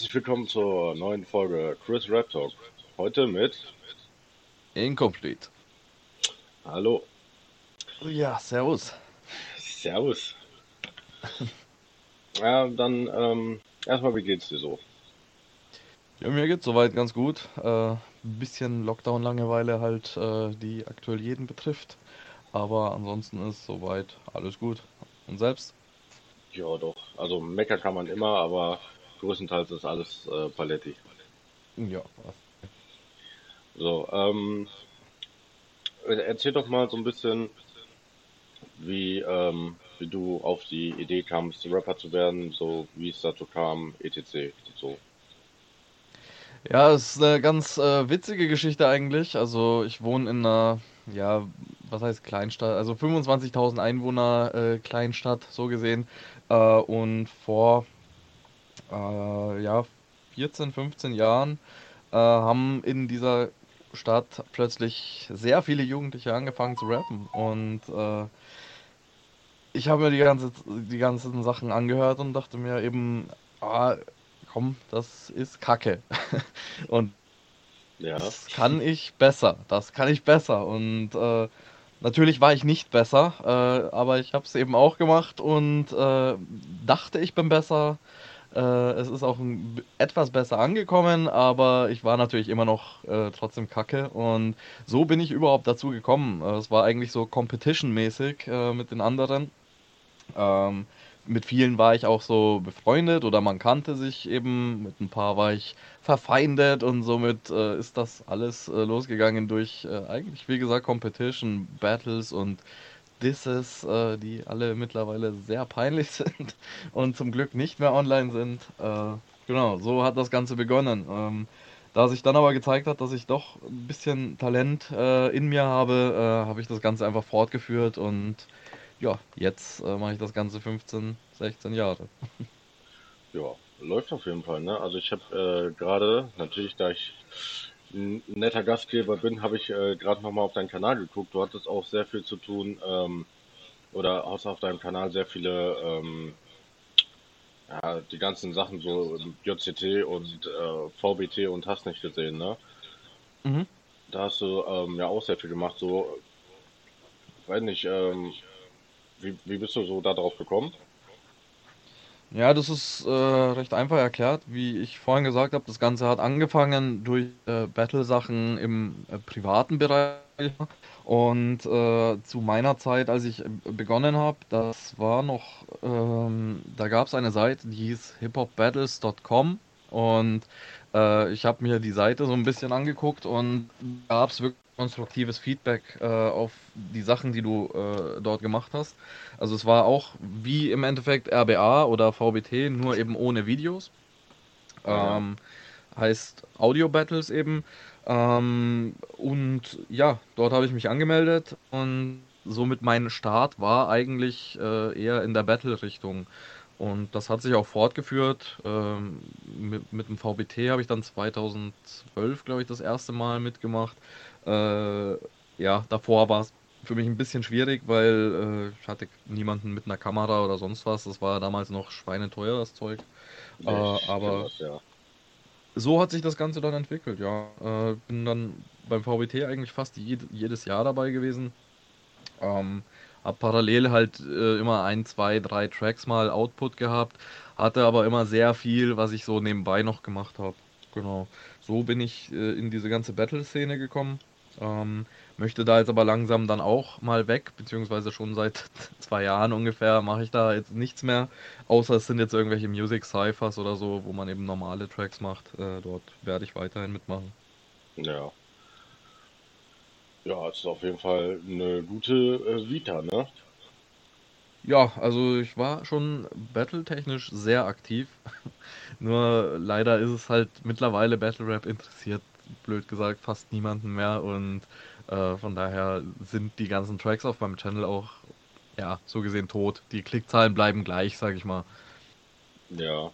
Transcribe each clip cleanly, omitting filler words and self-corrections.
herzlich willkommen zur neuen Folge Chris Rap Talk. Heute mit Incomplete. Hallo, Ja, servus. Servus. Ja, dann erstmal, wie geht's dir so? Ja, mir geht's soweit ganz gut. Ein bisschen Lockdown-Langeweile halt, die aktuell jeden betrifft. Aber ansonsten ist soweit alles gut. Und selbst? Ja, doch. Also meckern kann man immer, aber größtenteils ist alles paletti. Ja. So, erzähl doch mal so ein bisschen, wie du auf die Idee kamst, Rapper zu werden, so wie es dazu kam, etc. und so. Ja, es ist eine ganz witzige Geschichte eigentlich. Also ich wohne in einer, ja, was heißt Kleinstadt? Also 25.000 Einwohner Kleinstadt, so gesehen. Und vor, ja, 14, 15 Jahren haben in dieser Stadt plötzlich sehr viele Jugendliche angefangen zu rappen. Und ich habe mir die ganzen Sachen angehört und dachte mir eben, ah, komm, das ist Kacke. Und Ja, das kann ich besser. Das kann ich besser. Und natürlich war ich nicht besser, aber ich habe es eben auch gemacht und dachte, ich bin besser. Es ist auch etwas besser angekommen, aber ich war natürlich immer noch trotzdem kacke. Und so bin ich überhaupt dazu gekommen. Es war eigentlich so competition-mäßig mit den anderen. Ähm, mit vielen war ich auch so befreundet oder man kannte sich eben. Mit ein paar war ich verfeindet und somit ist das alles losgegangen durch eigentlich, wie gesagt, Competition, Battles und Disses, die alle mittlerweile sehr peinlich sind und zum Glück nicht mehr online sind. Genau, so hat das Ganze begonnen. Da sich dann aber gezeigt hat, dass ich doch ein bisschen Talent in mir habe, habe ich das Ganze einfach fortgeführt und ja, jetzt mache ich das Ganze 15, 16 Jahre. ja, läuft auf jeden Fall, ne? Also ich habe gerade, natürlich, da ich ein netter Gastgeber bin, habe ich gerade nochmal auf deinen Kanal geguckt. Du hattest auch sehr viel zu tun, oder hast auf deinem Kanal sehr viele, ja, die ganzen Sachen so JCT und VBT und hast nicht gesehen, ne? Mhm. Da hast du ja auch sehr viel gemacht. So, weiß nicht, wie bist du so da drauf gekommen? Ja, das ist recht einfach erklärt. Wie ich vorhin gesagt habe, das Ganze hat angefangen durch Battle-Sachen im privaten Bereich. Und zu meiner Zeit, als ich begonnen habe, das war noch, da gab es eine Seite, die hieß hiphopbattles.com. Und ich habe mir die Seite so ein bisschen angeguckt und gab es wirklich konstruktives Feedback auf die Sachen, die du dort gemacht hast. Also es war auch wie im Endeffekt RBA oder VBT, nur eben ohne Videos. Ja, Ähm, heißt Audio Battles eben. Und ja, dort habe ich mich angemeldet und somit mein Start war eigentlich eher in der Battle-Richtung. Und das hat sich auch fortgeführt. Mit dem VBT habe ich dann 2012, glaube ich, das erste Mal mitgemacht. Äh, ja, davor war es für mich ein bisschen schwierig, weil ich hatte niemanden mit einer Kamera oder sonst was. Das war damals noch schweineteuer, das Zeug. ich kenne Aber das, ja. so hat sich das Ganze dann entwickelt, ja. Bin dann beim VBT eigentlich fast jedes Jahr dabei gewesen. Ähm, hab parallel halt immer ein, zwei, drei Tracks mal Output gehabt, hatte aber immer sehr viel, was ich so nebenbei noch gemacht habe. Genau. So bin ich in diese ganze Battle-Szene gekommen. Ähm, möchte da jetzt aber langsam dann auch mal weg, beziehungsweise schon seit 2 Jahren ungefähr mache ich da jetzt nichts mehr, außer es sind jetzt irgendwelche Music Cyphers oder so, wo man eben normale Tracks macht. Dort werde ich weiterhin mitmachen. Ja. Ja, es ist auf jeden Fall eine gute Vita, ne? Ja, also ich war schon battletechnisch sehr aktiv. Nur leider ist es halt mittlerweile Battle Rap interessiert, blöd gesagt, fast niemanden mehr und von daher sind die ganzen Tracks auf meinem Channel auch, ja, so gesehen tot. Die Klickzahlen bleiben gleich, sag ich mal. Ja.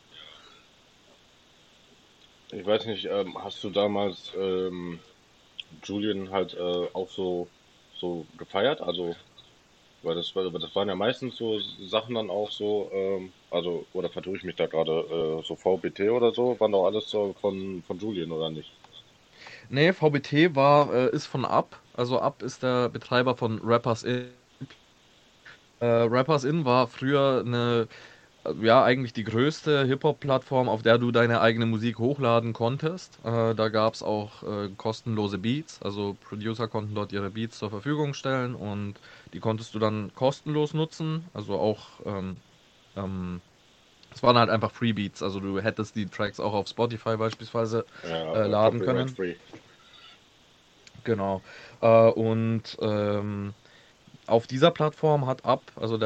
Ich weiß nicht, hast du damals Julian halt auch so gefeiert? Also Das waren ja meistens so Sachen dann auch so, also, oder vertue ich mich da gerade, so VBT oder so, waren doch alles so von Julian, oder nicht? Nee, VBT ist von Up. Also Up ist der Betreiber von Rappers In. Rappers In war früher ja, eigentlich die größte Hip-Hop-Plattform, auf der du deine eigene Musik hochladen konntest. Da gab es auch kostenlose Beats, also Producer konnten dort ihre Beats zur Verfügung stellen und die konntest du dann kostenlos nutzen. Also auch, ähm, es waren halt einfach Free Beats, also du hättest die Tracks auch auf Spotify beispielsweise Ja, laden Copyright können. Free. Genau. Und auf dieser Plattform hat Up, also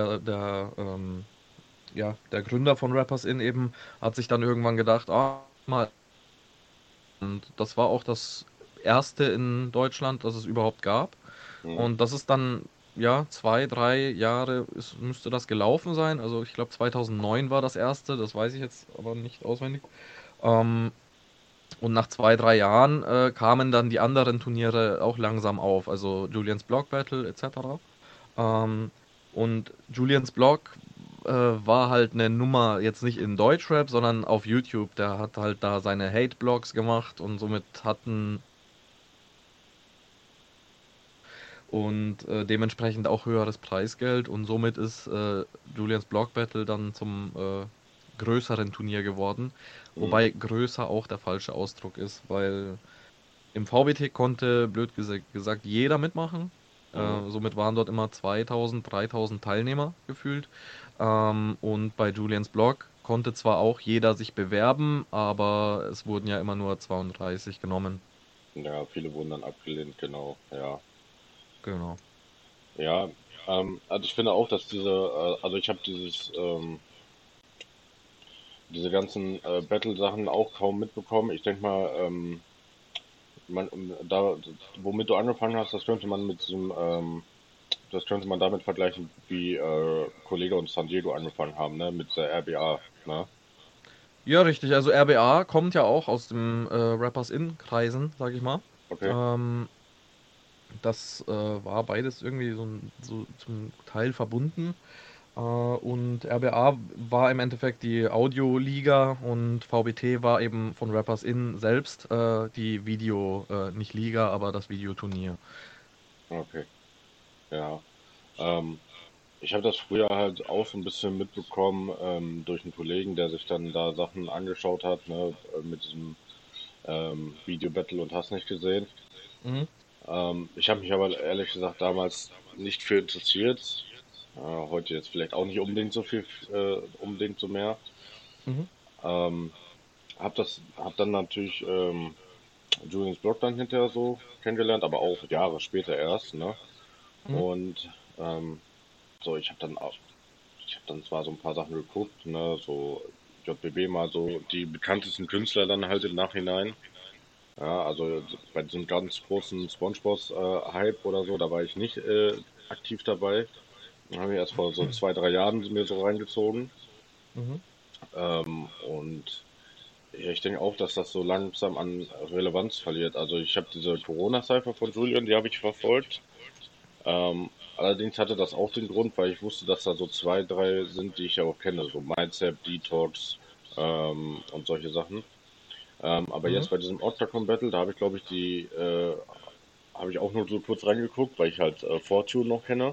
ja, der Gründer von Rappers In eben, hat sich dann irgendwann gedacht, mal. Und das war auch das erste in Deutschland, das es überhaupt gab. Mhm. Und das ist dann, ja, 2, 3 Jahre müsste das gelaufen sein. Also ich glaube 2009 war das erste, das weiß ich jetzt aber nicht auswendig. Ähm, und nach 2, 3 Jahren kamen dann die anderen Turniere auch langsam auf, also Julians Block Battle etc. Ähm, und Julians Blog war halt eine Nummer jetzt nicht in Deutschrap, sondern auf YouTube. Der hat halt da seine Hate-Blogs gemacht und somit hatten und dementsprechend auch höheres Preisgeld und somit ist Julians Block Battle dann zum größeren Turnier geworden. Mhm. Wobei größer auch der falsche Ausdruck ist, weil im VBT konnte, blöd gesagt, jeder mitmachen. Mhm. Somit waren dort immer 2000, 3000 Teilnehmer gefühlt. Und bei Julians Blog konnte zwar auch jeder sich bewerben, aber es wurden ja immer nur 32 genommen. Ja, viele wurden dann abgelehnt, genau, ja. Genau. Ja, also ich finde auch, dass also ich habe diese ganzen Battle-Sachen auch kaum mitbekommen. Ich denke mal, da, womit du angefangen hast, das könnte man damit vergleichen, wie Kollege und San Diego angefangen haben, ne, mit der RBA, ne? Ja, richtig. Also RBA kommt ja auch aus dem Rappers-In-Kreisen, sag ich mal. Okay. Ähm, Das war beides irgendwie so zum Teil verbunden. Und RBA war im Endeffekt die Audio-Liga und VBT war eben von Rappers In selbst die nicht Liga, aber das Videoturnier. Okay, ja. Ähm, Ich habe das früher halt auch so ein bisschen mitbekommen durch einen Kollegen, der sich dann da Sachen angeschaut hat, ne, mit diesem Video-Battle und hast nicht gesehen. Mhm. Ich habe mich aber ehrlich gesagt damals nicht für interessiert. Heute jetzt vielleicht auch nicht unbedingt so viel, unbedingt so mehr. Mhm. Ähm, hab dann natürlich Julians Blog dann hinterher so kennengelernt, aber auch Jahre später erst, ne? Mhm. Und ähm, so, ich habe dann zwar so ein paar Sachen geguckt, ne, so JBB mal so die bekanntesten Künstler dann halt im Nachhinein. Ja, also bei diesem ganz großen SpongeBob-Hype oder so, da war ich nicht aktiv dabei. Habe ich erst vor so 2, 3 Jahren mir so reingezogen. Mhm. Und ja, ich denke auch, dass das so langsam an Relevanz verliert. Also ich habe diese Corona-Cypher von Julian, die habe ich verfolgt. Allerdings hatte das auch den Grund, weil ich wusste, dass da so 2, 3 sind, die ich ja auch kenne, so Mindset, Detox und solche Sachen. Aber Mhm. jetzt bei diesem Octagon Battle, da habe ich glaube ich habe ich auch nur so kurz reingeguckt, weil ich halt Fortune noch kenne.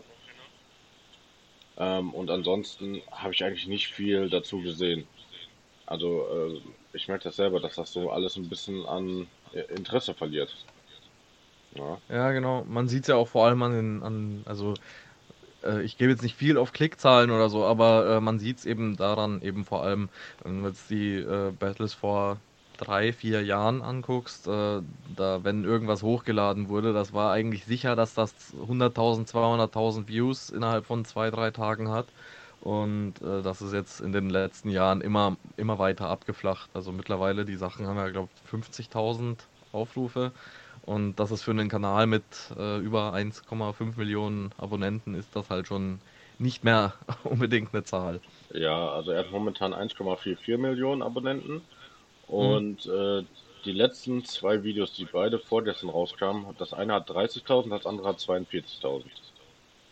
Und ansonsten habe ich eigentlich nicht viel dazu gesehen. Also ich merke das selber, dass das so alles ein bisschen an Interesse verliert. Ja, Ja, genau. Man sieht es ja auch vor allem also ich gebe jetzt nicht viel auf Klickzahlen oder so, aber man sieht es eben daran, eben vor allem, wenn du jetzt die Battles vor 3, 4 Jahren anguckst, wenn irgendwas hochgeladen wurde, das war eigentlich sicher, dass das 100.000, 200.000 Views innerhalb von 2, 3 Tagen hat. Und das ist jetzt in den letzten Jahren immer weiter abgeflacht. Also mittlerweile, die Sachen haben ja, glaube ich, 50.000 Aufrufe. Und das ist für einen Kanal mit über 1,5 Millionen Abonnenten ist das halt schon nicht mehr unbedingt eine Zahl. ja, also er hat momentan 1,44 Millionen Abonnenten Mhm. und die letzten 2 Videos, die beide vorgestern rauskamen, das eine hat 30.000, das andere hat 42.000.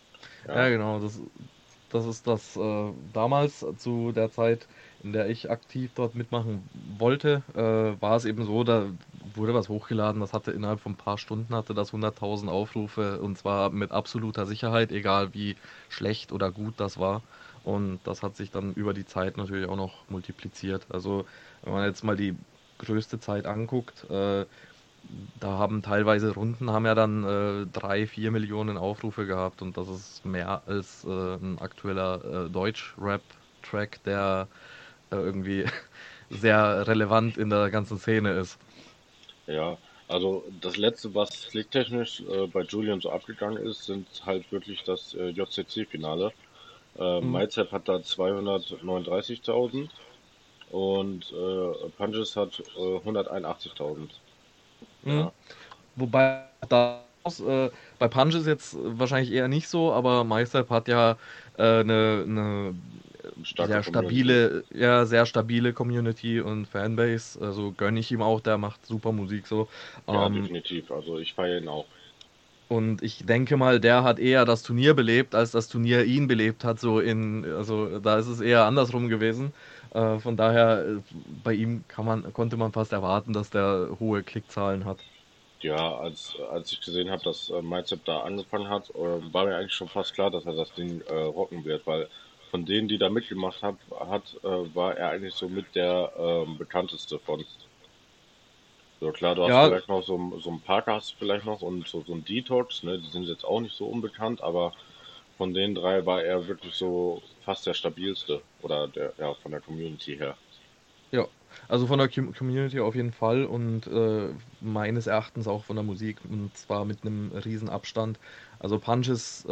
Ja, Ja, genau, das ist das damals zu der Zeit, in der ich aktiv dort mitmachen wollte, war es eben so, da wurde was hochgeladen, das hatte innerhalb von ein paar Stunden hatte das 100.000 Aufrufe und zwar mit absoluter Sicherheit, egal wie schlecht oder gut das war. Und das hat sich dann über die Zeit natürlich auch noch multipliziert. Also wenn man jetzt mal die größte Zeit anguckt, da haben teilweise Runden haben ja dann 3, 4 Millionen Aufrufe gehabt und das ist mehr als ein aktueller Deutsch-Rap-Track, der irgendwie sehr relevant in der ganzen Szene ist. ja. Also das letzte, was lichttechnisch bei Julian so abgegangen ist, sind halt wirklich das JCC-Finale. Mhm. MyZap hat da 239.000 und Punches hat 181.000. Mhm. Ja, Wobei bei Punch ist jetzt wahrscheinlich eher nicht so, aber MyStep hat ja eine starke Community. sehr stabile Community und Fanbase. Also gönne ich ihm auch, der macht super Musik so. Ja, Ähm, definitiv. Also ich feiere ihn auch. Und ich denke mal, der hat eher das Turnier belebt, als das Turnier ihn belebt hat. Also da ist es eher andersrum gewesen. Von daher, bei ihm konnte man fast erwarten, dass der hohe Klickzahlen hat. Ja, als ich gesehen habe, dass MyZap da angefangen hat, war mir eigentlich schon fast klar, dass er das Ding rocken wird, weil von denen, die da mitgemacht war er eigentlich so mit der bekannteste von. So klar, du hast Ja, vielleicht noch so ein Parker hast du vielleicht noch und so ein Detox, ne, die sind jetzt auch nicht so unbekannt, aber von den drei war er wirklich so fast der stabilste oder ja, von der Community her. ja. Also von der Community auf jeden Fall und meines Erachtens auch von der Musik und zwar mit einem riesen Abstand. Also Punches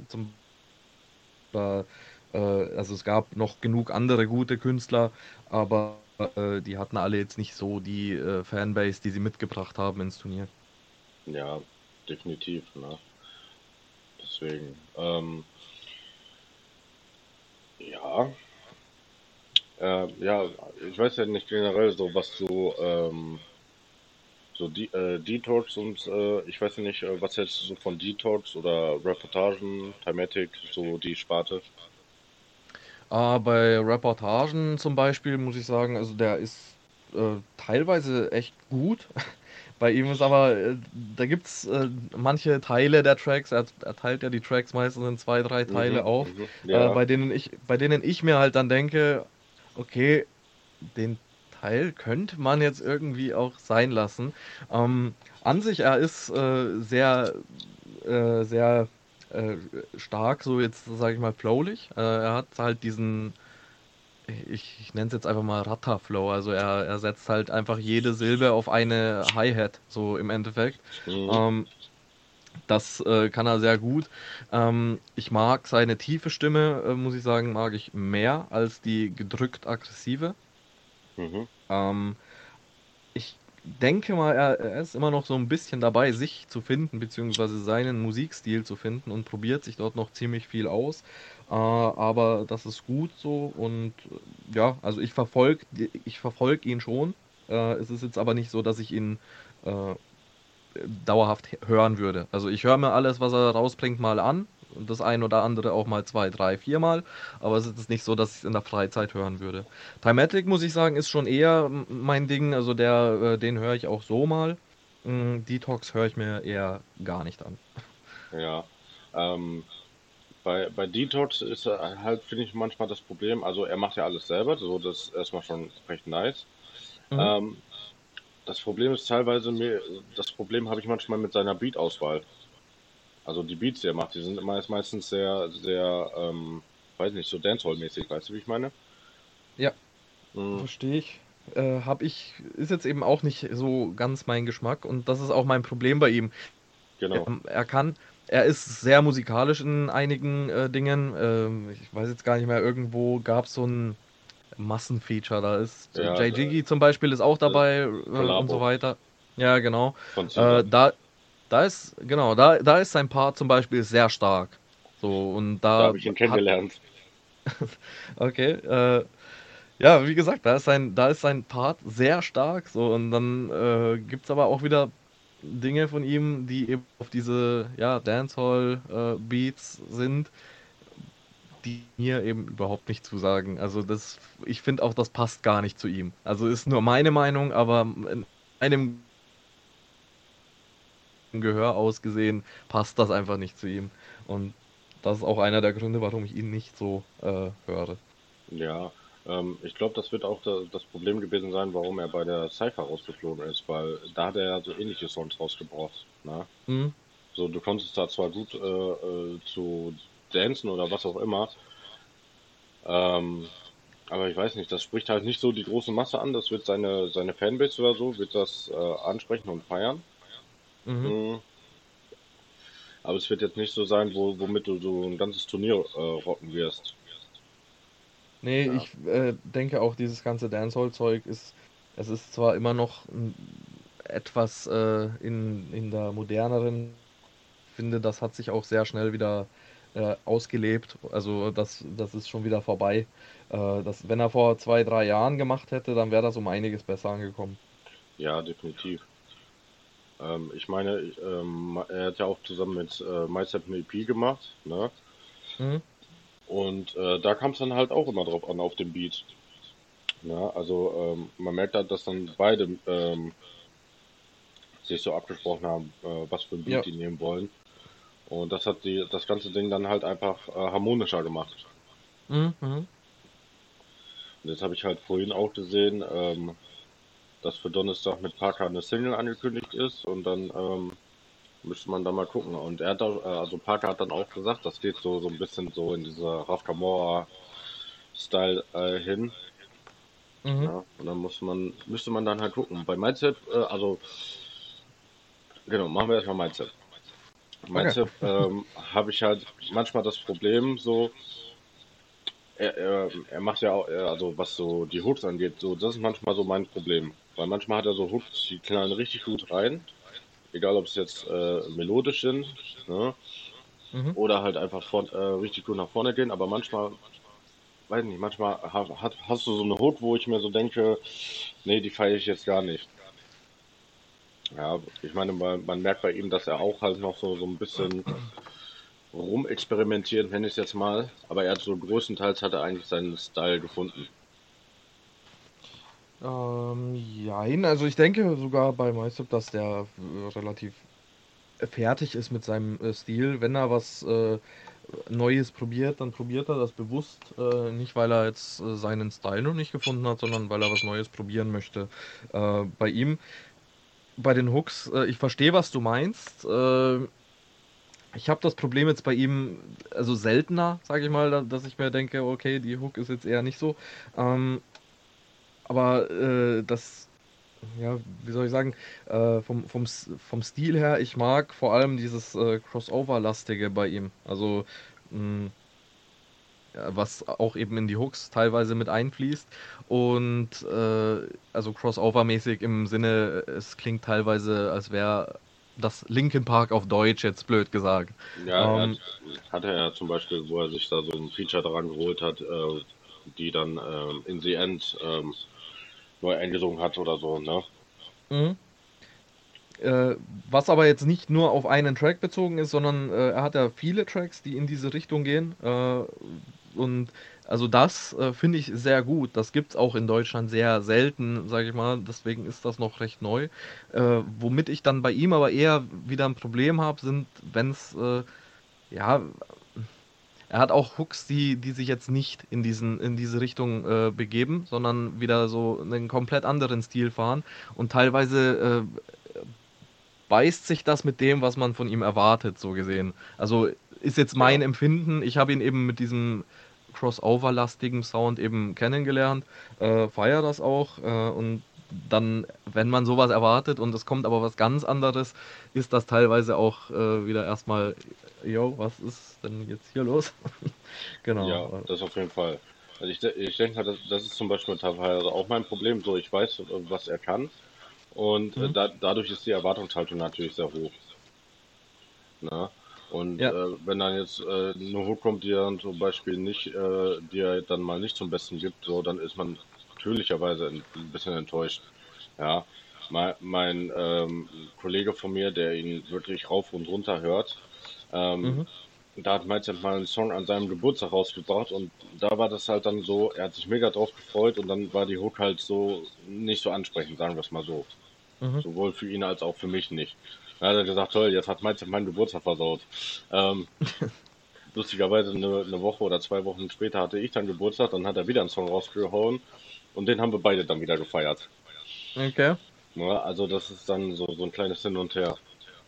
Äh, also es gab noch genug andere gute Künstler, aber die hatten alle jetzt nicht so die Fanbase, die sie mitgebracht haben ins Turnier. Ja, definitiv, ne? Deswegen. Ja, ja, ich weiß ja nicht generell so, was so Detox und ich weiß ja nicht, was jetzt so von Detox oder Reportagen, Timatic, so die Sparte. Bei Reportagen zum Beispiel muss ich sagen, also der ist teilweise echt gut. Bei ihm ist aber, da gibt es manche Teile der Tracks, er teilt ja die Tracks meistens in zwei, drei Teile Mhm, auf, mhm, ja, bei denen ich mir halt dann denke, okay, den Teil könnte man jetzt irgendwie auch sein lassen. An sich, er ist sehr äh, stark, so jetzt sage ich mal flowlich. Er hat halt ich nenne es jetzt einfach mal Ratta-Flow. Also er setzt halt einfach jede Silbe auf eine Hi-Hat, so im Endeffekt. mhm, Ähm, Das kann er sehr gut. Ich mag seine tiefe Stimme, muss ich sagen, mag ich mehr als die gedrückt aggressive. mhm, Ähm, Ich denke mal, er ist immer noch so ein bisschen dabei, sich zu finden, beziehungsweise seinen Musikstil zu finden und probiert sich dort noch ziemlich viel aus. Aber das ist gut so und ja, also ich verfolg ihn schon. Es ist jetzt aber nicht so, dass ich ihn äh, dauerhaft hören würde. Also ich höre mir alles, was er rausbringt, mal an. Und das ein oder andere auch mal zwei, drei, viermal. Aber es ist jetzt nicht so, dass ich es in der Freizeit hören würde. Timatic, muss ich sagen, ist schon eher mein Ding. Also den höre ich auch so mal. Detox höre ich mir eher gar nicht an. ja. Ähm, bei Detox ist halt, finde ich, manchmal das Problem, also er macht ja alles selber, so das ist erstmal schon recht nice. Mhm. Ähm, Das Problem ist das Problem habe ich manchmal mit seiner Beat-Auswahl. Also die Beats, die er macht, die sind meistens sehr, weiß nicht, so Dancehall-mäßig, weißt du, wie ich meine? Ja, Mhm, verstehe ich. Ist jetzt eben auch nicht so ganz mein Geschmack und das ist auch mein Problem bei ihm. genau. Er kann, er ist sehr musikalisch in einigen Dingen. Ich weiß jetzt gar nicht mehr, irgendwo gab es so ein Massenfeature. Da ist Ja, Jay Jiggy zum Beispiel ist auch äh, dabei und so Kollabo weiter. Ja, genau. von Äh, Caesar. da, da ist sein Part zum Beispiel sehr stark. So, und Da da habe ich ihn hat, kennengelernt. okay, ja, wie gesagt, da ist sein Part sehr stark. So, und dann gibt es aber auch wieder Dinge von ihm, die eben auf diese, ja, Dancehall-Beats sind, die mir eben überhaupt nicht zusagen. Also das, ich finde auch, das passt gar nicht zu ihm. Also ist nur meine Meinung, aber in einem Gehör aus gesehen passt das einfach nicht zu ihm. Und das ist auch einer der Gründe, warum ich ihn nicht so höre. Ja, ich glaube, das wird auch das Problem gewesen sein, warum er bei der Cypher rausgeflogen ist, weil da hat er ja so ähnliche Songs rausgebracht. Ne? Hm? So, du konntest da zwar gut zu dancen oder was auch immer, ähm, aber ich weiß nicht, das spricht halt nicht so die große Masse an. Das wird seine Fanbase oder so, wird das ansprechen und feiern. Mhm. Mm, aber es wird jetzt nicht so sein, womit du so ein ganzes Turnier rocken wirst. Nee, Ja, ich denke auch, dieses ganze Dancehall-Zeug ist, es ist zwar immer noch etwas in der moderneren, ich finde, das hat sich auch sehr schnell wieder ausgelebt. Also das ist schon wieder vorbei. Wenn er vor 2, 3 Jahren gemacht hätte, dann wäre das um einiges besser angekommen. ja, definitiv. Ich meine, er hat ja auch zusammen mit MySap eine EP gemacht, ne? Mhm. Und da kam es dann halt auch immer drauf an, auf den Beat. Ne? Also man merkt halt, dass dann beide sich so abgesprochen haben, was für ein Beat Ja. die nehmen wollen. Und das hat das ganze Ding dann halt einfach harmonischer gemacht. Mhm. Mhm. Und jetzt habe ich halt vorhin auch gesehen, dass für Donnerstag mit Parker eine Single angekündigt ist und dann müsste man da mal gucken. Und er hat auch, also Parker hat dann auch gesagt, das geht so ein bisschen so in dieser Raf Camora-Style hin. Mhm. Ja, und dann müsste man dann halt gucken. Bei Mindset, also genau, machen wir erstmal Mindset. Okay. Mindset habe ich halt manchmal das Problem so, er macht ja auch, also was so die Hooks angeht, so, das ist manchmal so mein Problem. Weil manchmal hat er so Hooks, die knallen richtig gut rein, egal ob es jetzt melodisch sind, ne? Mhm. Oder halt einfach richtig gut nach vorne gehen, aber manchmal, weiß nicht, manchmal hast du so eine Hook, wo ich mir so denke, nee, die feiere ich jetzt gar nicht. Ja, ich meine, man merkt bei ihm, dass er auch halt noch so ein bisschen rumexperimentiert, nenne ich es jetzt mal. Aber er hat so größtenteils hat er eigentlich seinen Style gefunden. Jein, also ich denke sogar bei Meister, dass der relativ fertig ist mit seinem Stil. Wenn er was Neues probiert, dann probiert er das bewusst. Nicht, weil er jetzt seinen Style noch nicht gefunden hat, sondern weil er was Neues probieren möchte. Bei ihm, bei den Hooks, ich verstehe, was du meinst. Ich habe das Problem jetzt bei ihm, also seltener, sage ich mal, dass ich mir denke, okay, die Hook ist jetzt eher nicht so. Ähm, aber ja, wie soll ich sagen, vom Stil her, ich mag vor allem dieses Crossover-lastige bei ihm. Also, mh, ja, was auch eben in die Hooks teilweise mit einfließt. Und also Crossover-mäßig im Sinne, es klingt teilweise, als wäre das Linkin Park auf Deutsch, jetzt blöd gesagt. Ja, Ähm, hat er ja zum Beispiel, wo er sich da so ein Feature dran geholt hat, die dann in the End neu eingesungen hat oder so, ne? mhm. Äh, Was aber jetzt nicht nur auf einen Track bezogen ist, sondern er hat ja viele Tracks, die in diese Richtung gehen. Und also das finde ich sehr gut. Das gibt es auch in Deutschland sehr selten, sage ich mal. Deswegen ist das noch recht neu. Womit ich dann bei ihm aber eher wieder ein Problem habe, sind, wenn es, ja, er hat auch Hooks, die sich jetzt nicht in diese Richtung begeben, sondern wieder so einen komplett anderen Stil fahren und teilweise beißt sich das mit dem, was man von ihm erwartet, so gesehen. Also ist jetzt mein Ja, Empfinden. Ich habe ihn eben mit diesem Crossover-lastigen Sound eben kennengelernt, feiere das auch und dann, wenn man sowas erwartet und es kommt aber was ganz anderes, ist das teilweise auch wieder erstmal, yo, was ist denn jetzt hier los? ja, Genau. das auf jeden Fall. Also ich denke halt, das ist zum Beispiel teilweise auch mein Problem. So, ich weiß, was er kann. Und Mhm. dadurch ist die Erwartungshaltung natürlich sehr hoch. Ne? Und Ja. wenn dann jetzt eine Hook kommt, die dann zum Beispiel nicht, die er dann mal nicht zum Besten gibt, so, dann ist man natürlicherweise ein bisschen enttäuscht. Ja. mein Kollege von mir, der ihn wirklich rauf und runter hört, ähm, Mhm. da hat Mindset mal einen Song an seinem Geburtstag rausgebracht und da war das halt dann so, er hat sich mega drauf gefreut und dann war die Hook halt so nicht so ansprechend, sagen wir es mal so. Mhm. Sowohl für ihn als auch für mich nicht. Da hat er gesagt, toll, jetzt hat Mindset meinen Geburtstag versaut. Ähm, Lustigerweise eine Woche oder 2 Wochen später hatte ich dann Geburtstag, dann hat er wieder einen Song rausgehauen und den haben wir beide dann wieder gefeiert. Okay. Ja, also das ist dann so ein kleines Hin und Her.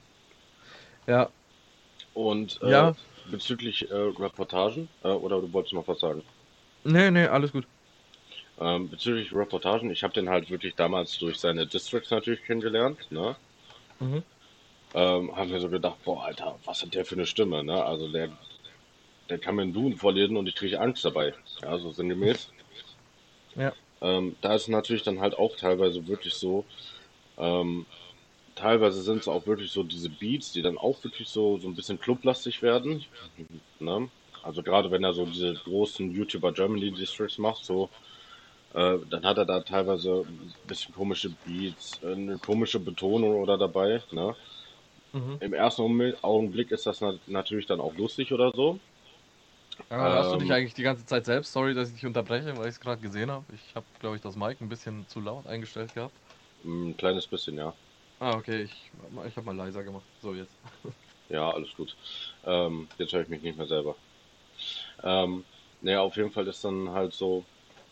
Ja. Und Ja. bezüglich Reportagen, oder du wolltest noch was sagen? Nee, nee, alles gut. Bezüglich Reportagen, ich habe den halt wirklich damals durch seine Districts natürlich kennengelernt, ne? Mhm. Haben mir so gedacht, boah, Alter, was hat der für eine Stimme, ne? Also der kann mir einen Duden vorlesen und ich kriege Angst dabei. Ja, so sinngemäß. Ja. Da ist natürlich dann halt auch teilweise wirklich so, ähm, teilweise sind es auch wirklich so diese Beats, die dann auch wirklich so ein bisschen clublastig werden, ne? Also gerade wenn er so diese großen YouTuber Germany Districts macht, so, dann hat er da teilweise ein bisschen komische Beats, eine komische Betonung oder dabei, ne? Mhm. Im ersten Augenblick ist das natürlich dann auch lustig oder so. Hörst du dich Ähm, eigentlich die ganze Zeit selbst? Sorry, dass ich dich unterbreche, weil ich es gerade gesehen habe. Ich habe, glaube ich, das Mic ein bisschen zu laut eingestellt gehabt. ein kleines bisschen, ja. Ah, okay, ich habe mal leiser gemacht. So, jetzt. Ja, alles gut. Jetzt höre ich mich nicht mehr selber. Ähm, naja, auf jeden Fall ist dann halt so,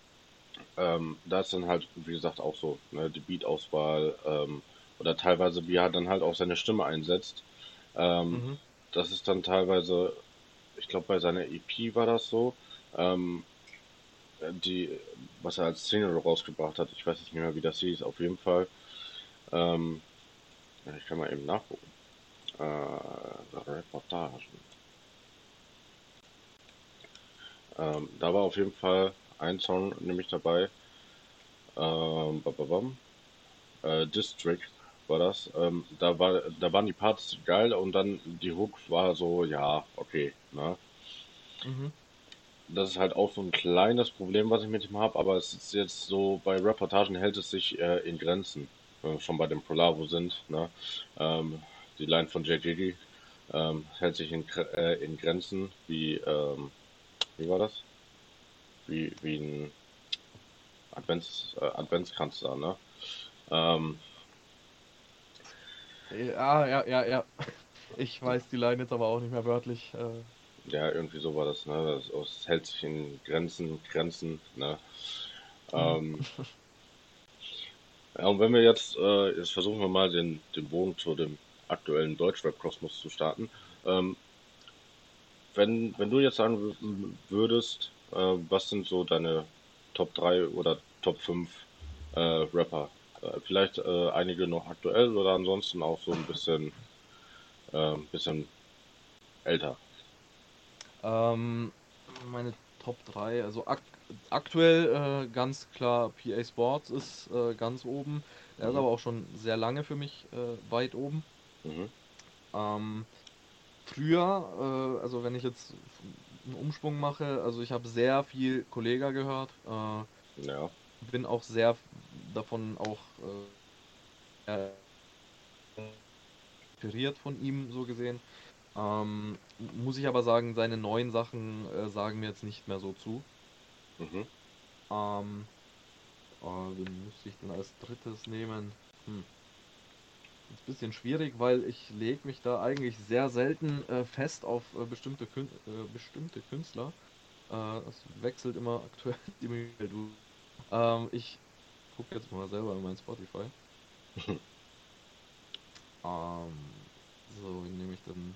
da ist dann halt, wie gesagt, auch so, ne, die Beat-Auswahl, oder teilweise, wie er dann halt auch seine Stimme einsetzt. Ähm, Mhm. Das ist dann teilweise, ich glaube, bei seiner EP war das so, ähm, die, was er als Single rausgebracht hat, ich weiß nicht mehr, wie das hieß, auf jeden Fall. Ähm, ja, ich kann mal eben nachgucken. Reportagen. Da war auf jeden Fall ein Song nämlich dabei, bababam, District war das. Da waren die Parts geil und dann die Hook war so, ja, okay, ne? Mhm. Das ist halt auch so ein kleines Problem, was ich mit ihm habe, aber es ist jetzt so, bei Reportagen hält es sich in Grenzen, wenn wir schon bei dem Polavo sind, ne? Ähm, Die Line von JGG hält sich in Grenzen wie war das? Wie ein Adventskranz da, ne? Ähm, Ja, ja, ja, ja. Ich weiß die Line jetzt aber auch nicht mehr wörtlich. ja, irgendwie so war das, ne? Das hält sich in Grenzen, ne? Mhm. Ähm, ja, und wenn wir jetzt versuchen wir mal den Bogen zu dem aktuellen Deutschrap-Kosmos zu starten. Ähm, wenn du jetzt sagen würdest, was sind so deine Top 3 oder Top 5 Rapper? Vielleicht einige noch aktuell oder ansonsten auch so bisschen älter. Ähm, Meine Top 3, also aktuell ganz klar PA Sports ist ganz oben. Er ist Mhm, aber auch schon sehr lange für mich weit oben. mhm, Ähm, Früher, also wenn ich jetzt einen Umschwung mache, also ich habe sehr viel Kollega gehört, ja. bin auch sehr davon auch inspiriert von ihm so gesehen. Muss ich aber sagen, seine neuen Sachen sagen mir jetzt nicht mehr so zu. Mhm, Ähm, Wen müsste ich denn als drittes nehmen? Hm. Ist ein bisschen schwierig, weil ich lege mich da eigentlich sehr selten fest auf bestimmte Künstler. Das wechselt immer aktuell ziemlich schnell durch. Ich gucke jetzt mal selber in mein Spotify. So, wen nehme ich denn?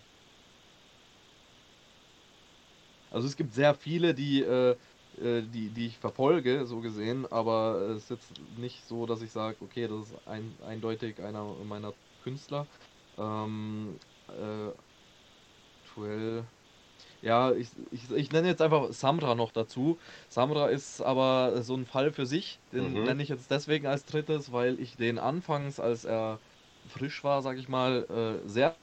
Also es gibt sehr viele, die ich verfolge, so gesehen, aber es ist jetzt nicht so, dass ich sage, okay, das ist eindeutig einer meiner Künstler. Ähm, äh, Aktuell. Ja, ich nenne jetzt einfach Samra noch dazu. Samra ist aber so ein Fall für sich. Den mhm, nenne ich jetzt deswegen als drittes, weil ich den anfangs, als er frisch war, sag ich mal, sehr.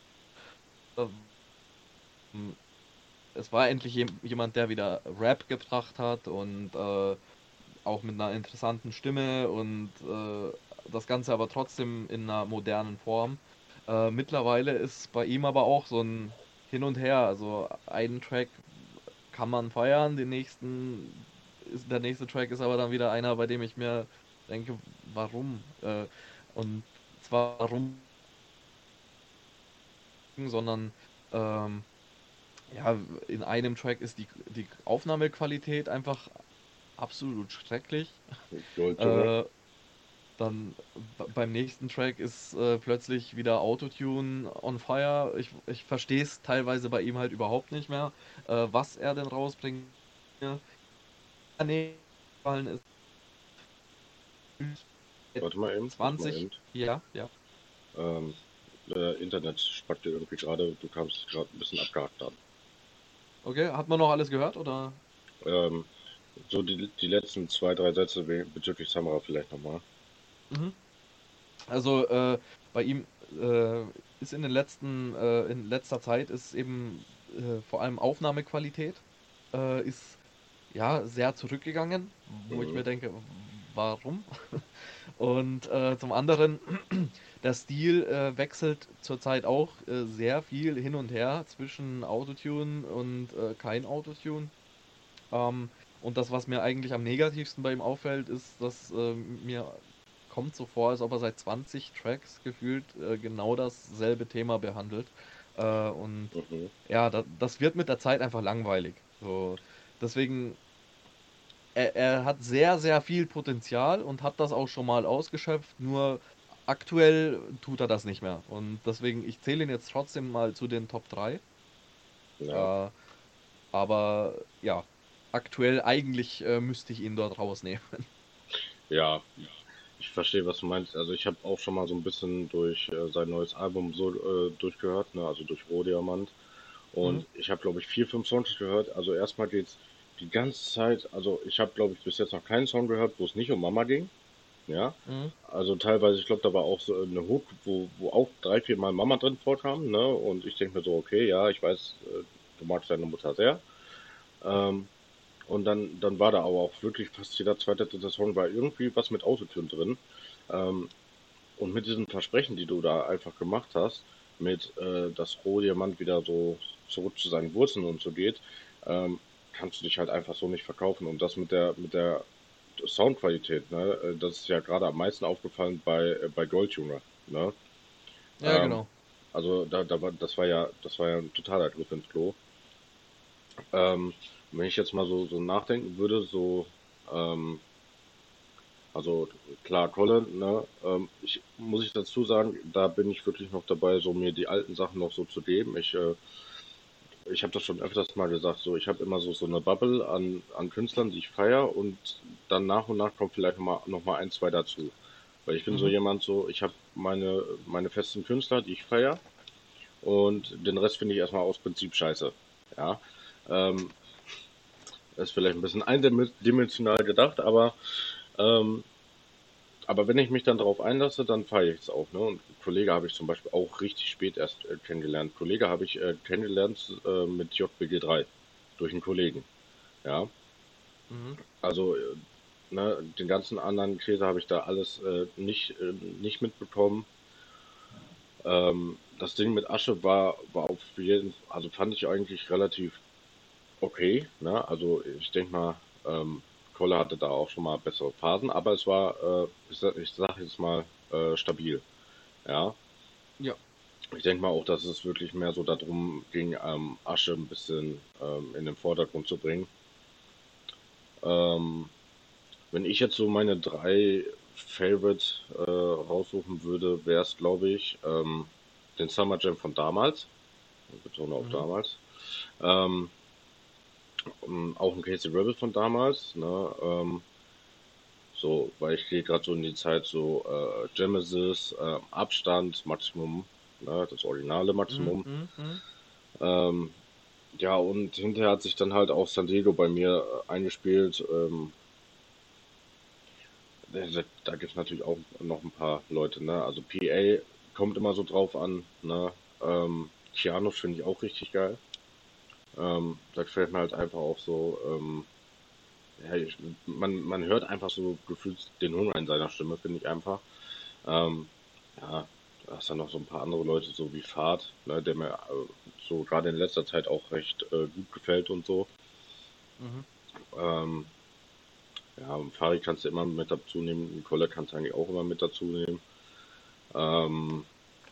Es war endlich jemand, der wieder Rap gebracht hat und auch mit einer interessanten Stimme und das Ganze aber trotzdem in einer modernen Form. Mittlerweile ist bei ihm aber auch so ein Hin und Her. Also einen Track kann man feiern, der nächste Track ist aber dann wieder einer, bei dem ich mir denke, warum? Und zwar warum, sondern ähm, ja, in einem Track ist die Aufnahmequalität einfach absolut schrecklich. Goldjunge. Äh, Dann beim nächsten Track ist plötzlich wieder Autotune on fire. Ich verstehe es teilweise bei ihm halt überhaupt nicht mehr, was er denn rausbringt. Ja, nee, gefallen ist Warte mal eben, warte mal 20. eben. Ja, ja. Ähm, Internet spackte irgendwie gerade, du kamst gerade ein bisschen abgehakt an. Okay, hat man noch alles gehört oder? Ähm, so die letzten zwei, drei Sätze bezüglich Samra vielleicht nochmal. Mhm. Also bei ihm äh, ist in letzter Zeit ist eben vor allem Aufnahmequalität ist ja sehr zurückgegangen, wo ich Mhm. mir denke, warum? Und zum anderen, der Stil wechselt zurzeit auch sehr viel hin und her zwischen Autotune und kein Autotune. Und das, was mir eigentlich am negativsten bei ihm auffällt, ist, dass mir kommt so vor, als ob er seit 20 Tracks gefühlt genau dasselbe Thema behandelt. Und Mhm. ja, das wird mit der Zeit einfach langweilig. So, deswegen, er hat sehr, sehr viel Potenzial und hat das auch schon mal ausgeschöpft, nur aktuell tut er das nicht mehr. Und deswegen, ich zähle ihn jetzt trotzdem mal zu den Top 3. Ja, Äh, aber ja, aktuell eigentlich müsste ich ihn dort rausnehmen. ja, ich verstehe, was du meinst. Also ich habe auch schon mal so ein bisschen durch sein neues Album so durchgehört, ne? Also durch Rohdiamant. Mhm, Und ich habe, glaube ich, vier, fünf Songs gehört. Also erstmal geht's die ganze Zeit, also ich habe, glaube ich, bis jetzt noch keinen Song gehört, wo es nicht um Mama ging. Ja. mhm, Also teilweise, ich glaube, da war auch so eine Hook, wo auch drei, vier Mal Mama drin vorkam, ne? Und ich denke mir so, okay, ja, ich weiß, du magst deine Mutter sehr. Ähm, und dann war da aber auch wirklich fast jeder zweite, dritte Song war irgendwie was mit Autotune drin. Ähm, und mit diesen Versprechen, die du da einfach gemacht hast, mit dass Rohdiamant wieder so zurück zu seinen Wurzeln und so geht, ähm, kannst du dich halt einfach so nicht verkaufen. Und das mit der Soundqualität, ne, das ist ja gerade am meisten aufgefallen bei Goldtuner, ne? ja, Ähm, genau. also das war ja ein totaler Griff ins Klo. Ähm, wenn ich jetzt mal so nachdenken würde, ähm, also klar, Colin, ne? Muss ich dazu sagen, da bin ich wirklich noch dabei, so mir die alten Sachen noch so zu geben. Ich habe das schon öfters mal gesagt, so ich habe immer so eine Bubble an Künstlern, die ich feiere und dann nach und nach kommt vielleicht noch mal ein, zwei dazu. Weil ich bin so Mhm. jemand, so ich habe meine festen Künstler, die ich feiere und den Rest finde ich erstmal aus Prinzip scheiße. Ja, ähm, ist vielleicht ein bisschen eindimensional gedacht, ähm, aber wenn ich mich dann darauf einlasse, dann feiere ich es auch. Ne? Und Kollege habe ich zum Beispiel auch richtig spät erst kennengelernt. Kollege habe ich kennengelernt mit JBG 3 durch einen Kollegen. Ja, Mhm. also ne, den ganzen anderen Käse habe ich da alles nicht mitbekommen. Das Ding mit Asche war auf jeden, also fand ich eigentlich relativ okay. Ne? Also ich denke mal, Kolle hatte da auch schon mal bessere Phasen, aber es war, ich sag jetzt mal, stabil. Ja, Ja. ich denke mal auch, dass es wirklich mehr so darum ging, Asche ein bisschen in den Vordergrund zu bringen. Ähm, wenn ich jetzt so meine drei Favorite raussuchen würde, wäre es, glaube ich, den Summer Jam von damals. Ich betone auf Mhm. damals. Ähm, auch ein Casey Rebel von damals. Ne? So, weil ich gehe gerade so in die Zeit so Genesis, Abstand, Maximum, ne? Das originale Mhm. Maximum. Mhm. Mhm. Ähm, Ja, und hinterher hat sich dann halt auch San Diego bei mir eingespielt. Da gibt es natürlich auch noch ein paar Leute, ne? Also PA kommt immer so drauf an, ne? Keanu finde ich auch richtig geil. Da gefällt mir halt einfach auch so, ja, man hört einfach so gefühlt den Hunger in seiner Stimme, finde ich einfach. Ähm, ja, da hast dann noch so ein paar andere Leute, so wie Fahrt, ne, der mir so gerade in letzter Zeit auch recht gut gefällt und so. Mhm. Ähm, ja, und Fari kannst du immer mit dazu nehmen, Nicole kannst du eigentlich auch immer mit dazu nehmen. Ähm,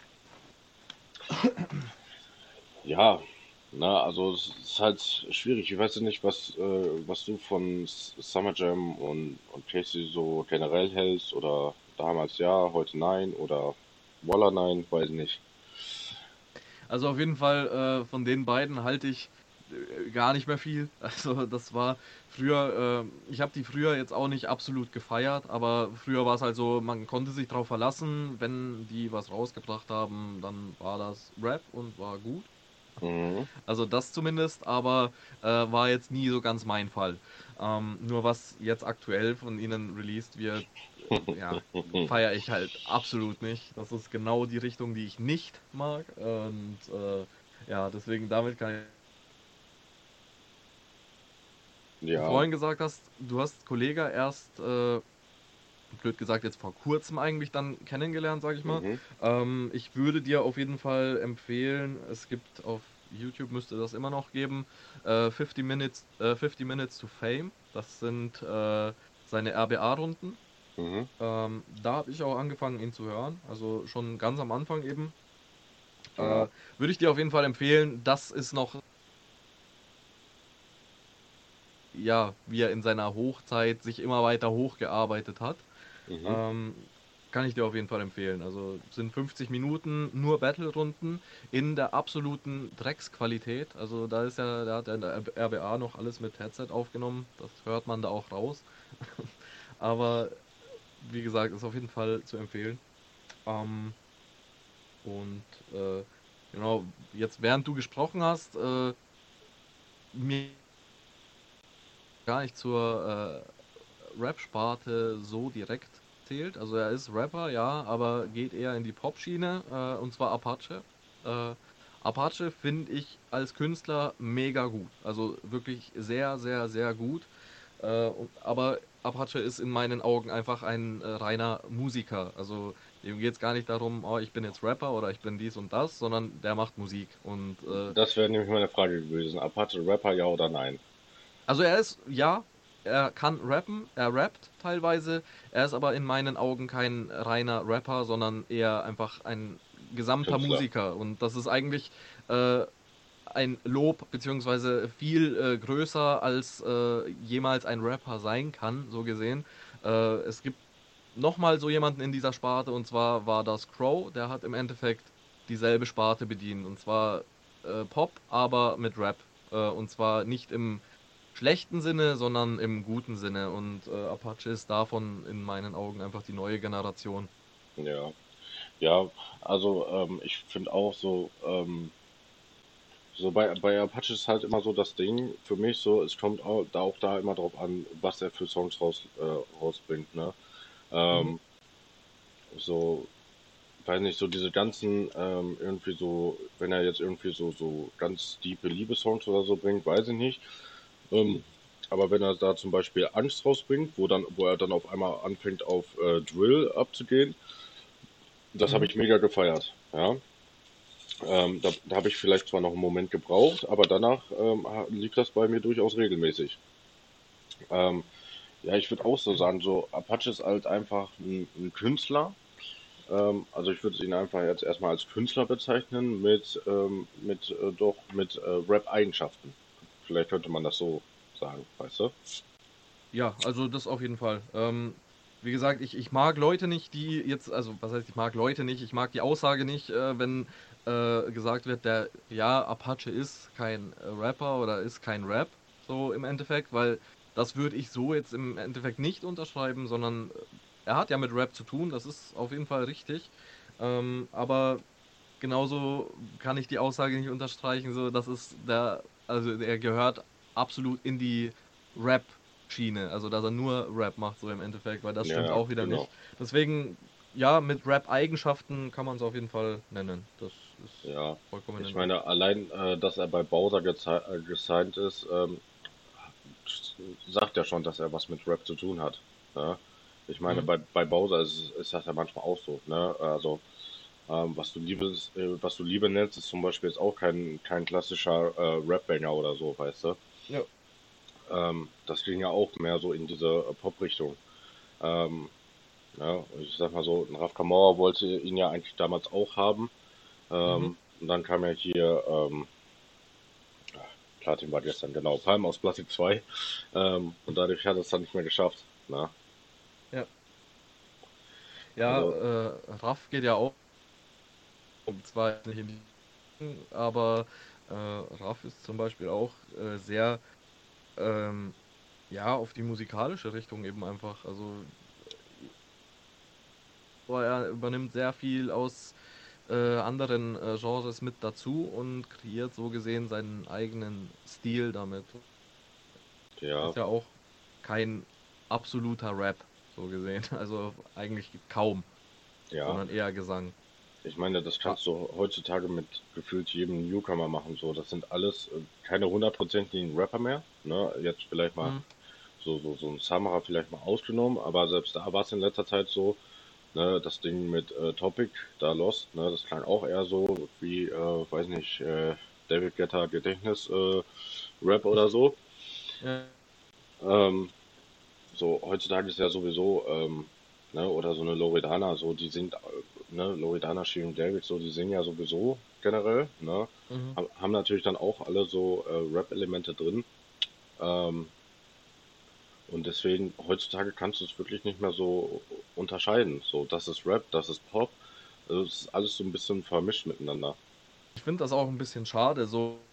ja, na, also es ist halt schwierig. Ich weiß ja nicht, was du von Summer Jam und Casey so generell hältst oder damals ja, heute nein oder Walla nein, weiß nicht. Also auf jeden Fall von den beiden halte ich gar nicht mehr viel. Also das war früher, ich habe die früher jetzt auch nicht absolut gefeiert, aber früher war es halt so, man konnte sich drauf verlassen, wenn die was rausgebracht haben, dann war das Rap und war gut. Mhm. Also das zumindest, aber war jetzt nie so ganz mein Fall. Nur was jetzt aktuell von ihnen released wird, ja, feiere ich halt absolut nicht. Das ist genau die Richtung, die ich nicht mag. Und ja, deswegen damit kann ich. Du Ja, vorhin gesagt hast, du hast Kollega erst, blöd gesagt, jetzt vor kurzem eigentlich dann kennengelernt, sage ich mal. mhm. Ich würde dir auf jeden Fall empfehlen, es gibt auf YouTube, müsste das immer noch geben, 50 Minutes to Fame. Das sind seine RBA-Runden. Mhm. Da habe ich auch angefangen, ihn zu hören. Also schon ganz am Anfang eben. Ja. Würde ich dir auf jeden Fall empfehlen. Das ist noch, ja, wie er in seiner Hochzeit sich immer weiter hochgearbeitet hat. Mhm. Ähm, Kann ich dir auf jeden Fall empfehlen. Also es sind 50 Minuten nur Battle-Runden in der absoluten Drecksqualität. Also da ist ja, da hat ja in der RBA noch alles mit Headset aufgenommen. Das hört man da auch raus. Aber wie gesagt, ist auf jeden Fall zu empfehlen. Ähm, und genau, jetzt während du gesprochen hast, mir gar nicht zur Rap-Sparte so direkt zählt. Also er ist Rapper, ja, aber geht eher in die Pop-Schiene, und zwar Apache. Äh, Apache finde ich als Künstler mega gut. Also wirklich sehr, sehr, sehr gut. Aber Apache ist in meinen Augen einfach ein reiner Musiker. Also dem geht es gar nicht darum, oh, ich bin jetzt Rapper oder ich bin dies und das, sondern der macht Musik. Und Das wäre nämlich meine Frage gewesen. Apache Rapper, ja oder nein? also er ist, ja, er kann rappen, er rappt teilweise, er ist aber in meinen Augen kein reiner Rapper, sondern eher einfach ein gesamter Künstler. Musiker. Und das ist eigentlich äh, ein Lob, beziehungsweise viel größer, als jemals ein Rapper sein kann, so gesehen. Es gibt nochmal so jemanden in dieser Sparte, und zwar war das Crow, der hat im Endeffekt dieselbe Sparte bedient. Und zwar Pop, aber mit Rap. Und zwar nicht im schlechten Sinne, sondern im guten Sinne. Und Apache ist davon in meinen Augen einfach die neue Generation. Ja. Ja, also ich finde auch so, so bei Apache ist halt immer so das Ding für mich so, es kommt auch da immer drauf an, was er für Songs rausbringt, ne? Mhm. Ähm, so, weiß nicht, so diese ganzen, irgendwie so, wenn er jetzt irgendwie so ganz tiefe Liebessongs oder so bringt, weiß ich nicht. Ähm, aber wenn er da zum Beispiel Angst rausbringt, wo er dann auf einmal anfängt auf Drill abzugehen, das habe Mhm. ich mega gefeiert, ja. Da habe ich vielleicht zwar noch einen Moment gebraucht, aber danach lief das bei mir durchaus regelmäßig. Ähm, ja, ich würde auch so sagen, so Apache ist halt einfach ein Künstler. Also ich würde ihn einfach jetzt erstmal als Künstler bezeichnen mit Rap-Eigenschaften. Vielleicht könnte man das so sagen, weißt du? Ja, also das auf jeden Fall. Wie gesagt, ich mag Leute nicht, die jetzt, also was heißt, ich mag Leute nicht, ich mag die Aussage nicht, wenn gesagt wird, der, ja, Apache ist kein Rapper oder ist kein Rap, so im Endeffekt, weil das würde ich so jetzt im Endeffekt nicht unterschreiben, sondern er hat ja mit Rap zu tun, das ist auf jeden Fall richtig. Aber genauso kann ich die Aussage nicht unterstreichen, so, das ist der, also er gehört absolut in die Rap-Schiene, also dass er nur Rap macht, so im Endeffekt, weil das Ja, stimmt ja, auch wieder genau. nicht. Deswegen, ja, mit Rap-Eigenschaften kann man es auf jeden Fall nennen. Das ist Ja. vollkommen Ich in Ordnung. meine, allein, dass er bei Bowser gesigned ist, sagt ja schon, dass er was mit Rap zu tun hat. Ja? Ich meine, Mhm. bei Bowser ist das ja manchmal auch so, ne? Also, was du Liebe nennst, ist zum Beispiel jetzt auch kein klassischer Rap-Banger oder so, weißt du? Ja. Das ging ja auch mehr so in diese Pop-Richtung. Ähm, ja, ich sag mal so, ein Raf Kamora wollte ihn ja eigentlich damals auch haben. Mhm. Und dann kam ja hier, Platin war gestern, genau, Palm aus Plastik 2. Und dadurch hat er es dann nicht mehr geschafft. Ne? Ja. Ja, Also, Raff geht ja auch, zwar nicht in die Richtung, aber Raff ist zum Beispiel auch sehr ähm, ja, auf die musikalische Richtung eben einfach. Also er übernimmt sehr viel aus anderen Genres mit dazu und kreiert so gesehen seinen eigenen Stil damit. ja, Ist ja auch kein absoluter Rap, so gesehen. Also eigentlich kaum, ja. sondern eher Gesang. Ich meine, das Ah, kannst du heutzutage mit gefühlt jedem Newcomer machen. So, das sind alles keine hundertprozentigen Rapper mehr. Ne? Jetzt vielleicht mal hm, so ein Samra vielleicht mal ausgenommen, aber selbst da war es in letzter Zeit so, ne, das Ding mit Topic, da Lost, ne, das klang auch eher so wie, weiß nicht, David Guetta Gedächtnis Rap oder so. ja, Ähm, so, heutzutage ist ja sowieso, ne, oder so eine Loredana, so, die singt, ne, Loredana, Shirin David, so, die singen ja sowieso generell, ne, mhm. haben natürlich dann auch alle so Rap-Elemente drin. Ähm, und deswegen, heutzutage kannst du es wirklich nicht mehr so unterscheiden. So, das ist Rap, das ist Pop. Also, es ist alles so ein bisschen vermischt miteinander. Ich finde das auch ein bisschen schade, so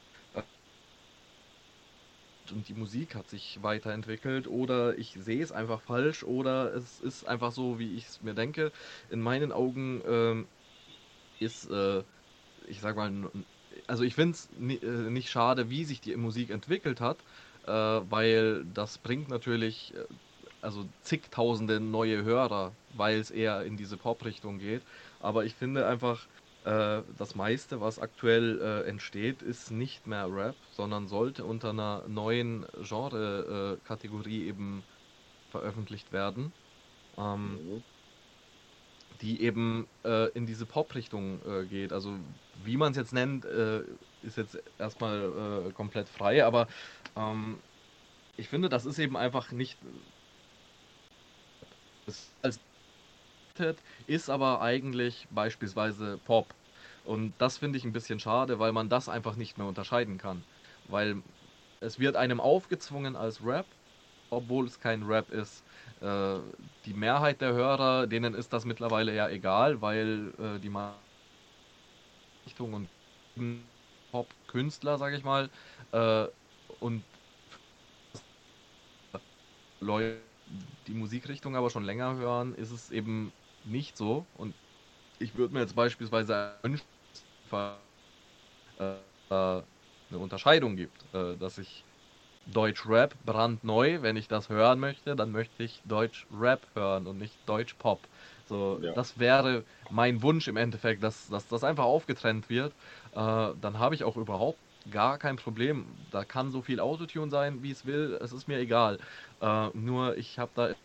und die Musik hat sich weiterentwickelt oder ich sehe es einfach falsch oder es ist einfach so, wie ich es mir denke. In meinen Augen ist, ich sag mal, also ich finde es nicht schade, wie sich die Musik entwickelt hat, weil das bringt natürlich also zigtausende neue Hörer, weil es eher in diese Pop-Richtung geht. Aber ich finde einfach, das meiste, was aktuell entsteht, ist nicht mehr Rap, sondern sollte unter einer neuen Genre-Kategorie eben veröffentlicht werden, ähm, Mhm. die eben in diese Pop-Richtung geht. Also wie man es jetzt nennt, ist jetzt erstmal komplett frei, aber ähm, ich finde, das ist eben einfach nicht als ist aber eigentlich beispielsweise Pop. Und das finde ich ein bisschen schade, weil man das einfach nicht mehr unterscheiden kann. Weil es wird einem aufgezwungen als Rap, obwohl es kein Rap ist. Äh, Die Mehrheit der Hörer, denen ist das mittlerweile ja egal, weil die Richtung und Pop-Künstler, sage ich mal, äh, und Leute, die Musikrichtung aber schon länger hören, ist es eben nicht so. Und ich würde mir jetzt beispielsweise wünschen, eine Unterscheidung gibt, dass ich Deutsch Rap brandneu, wenn ich das hören möchte, dann möchte ich Deutsch Rap hören und nicht Deutsch Pop. So, Ja, das wäre mein Wunsch im Endeffekt, dass das einfach aufgetrennt wird. Dann habe ich auch überhaupt gar kein Problem. Da kann so viel Autotune sein, wie es will. Es ist mir egal. Nur ich habe da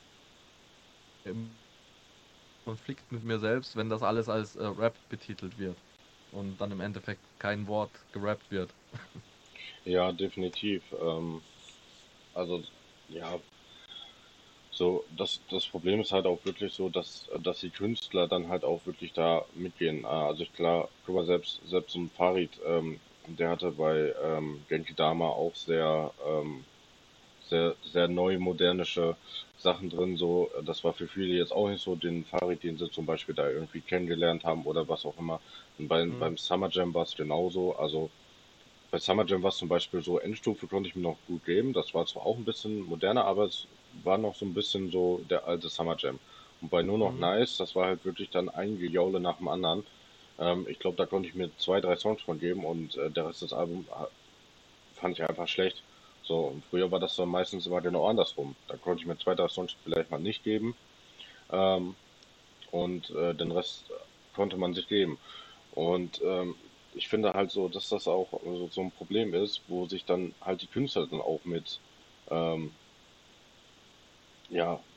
im Konflikt mit mir selbst, wenn das alles als Rap betitelt wird und dann im Endeffekt kein Wort gerappt wird. ja, definitiv. Also, ja, so, das Problem ist halt auch wirklich so, dass die Künstler dann halt auch wirklich da mitgehen. Also ich klar, guck mal, selbst so ein Farid, der hatte bei Genki Dama auch sehr neu modernische Sachen drin. So, das war für viele jetzt auch nicht so den Farid, den sie zum Beispiel da irgendwie kennengelernt haben oder was auch immer. Und Mhm. beim Summer Jam war es genauso. Also bei Summer Jam war es zum Beispiel so, Endstufe konnte ich mir noch gut geben. Das war zwar auch ein bisschen moderner, aber es war noch so ein bisschen so der alte Summer Jam. Und bei Nur noch Mhm. Nice, das war halt wirklich dann ein Gejaule nach dem anderen. Ich glaube, da konnte ich mir zwei, drei Songs von geben und der Rest des Albums fand ich einfach schlecht. So, und früher war das dann meistens immer genau andersrum. Da konnte ich mir zwei, drei Songs vielleicht mal nicht geben ähm, und den Rest konnte man sich geben. Und ich finde halt so, dass das auch so ein Problem ist, wo sich dann halt die Künstler dann auch mit, ähm, ja,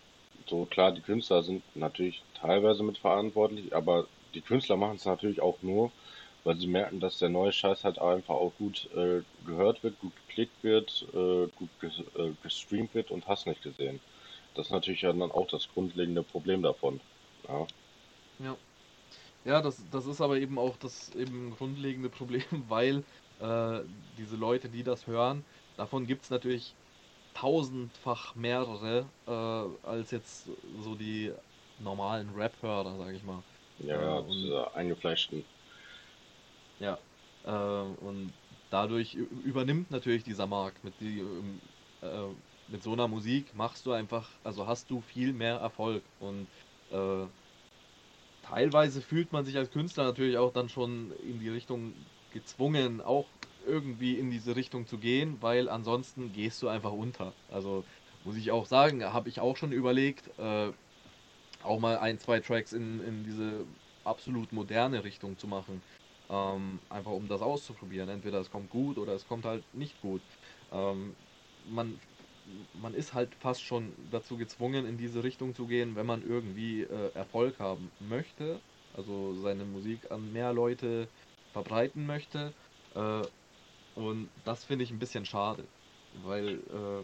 so klar, die Künstler sind natürlich teilweise mitverantwortlich, aber die Künstler machen es natürlich auch nur, weil sie merken, dass der neue Scheiß halt einfach auch gut gehört wird, gut geklickt wird, gut gestreamt wird und hast nicht gesehen. Das ist natürlich ja dann auch das grundlegende Problem davon. Ja, Ja. Ja, das ist aber eben auch das eben grundlegende Problem, weil äh, diese Leute, die das hören, davon gibt es natürlich tausendfach mehrere als jetzt so die normalen Rap-Hörer, sag ich mal. ja, ja, Und diese eingefleischten. ja, und dadurch übernimmt natürlich dieser Markt äh, mit so einer Musik machst du einfach, also hast du viel mehr Erfolg und äh, teilweise fühlt man sich als Künstler natürlich auch dann schon in die Richtung gezwungen, auch irgendwie in diese Richtung zu gehen, weil ansonsten gehst du einfach unter. Also muss ich auch sagen, habe ich auch schon überlegt, auch mal ein, zwei Tracks in diese absolut moderne Richtung zu machen. Einfach um das auszuprobieren. Entweder es kommt gut oder es kommt halt nicht gut. Ähm, man, man ist halt fast schon dazu gezwungen, in diese Richtung zu gehen, wenn man irgendwie Erfolg haben möchte. Also seine Musik an mehr Leute verbreiten möchte. Äh, und das finde ich ein bisschen schade, weil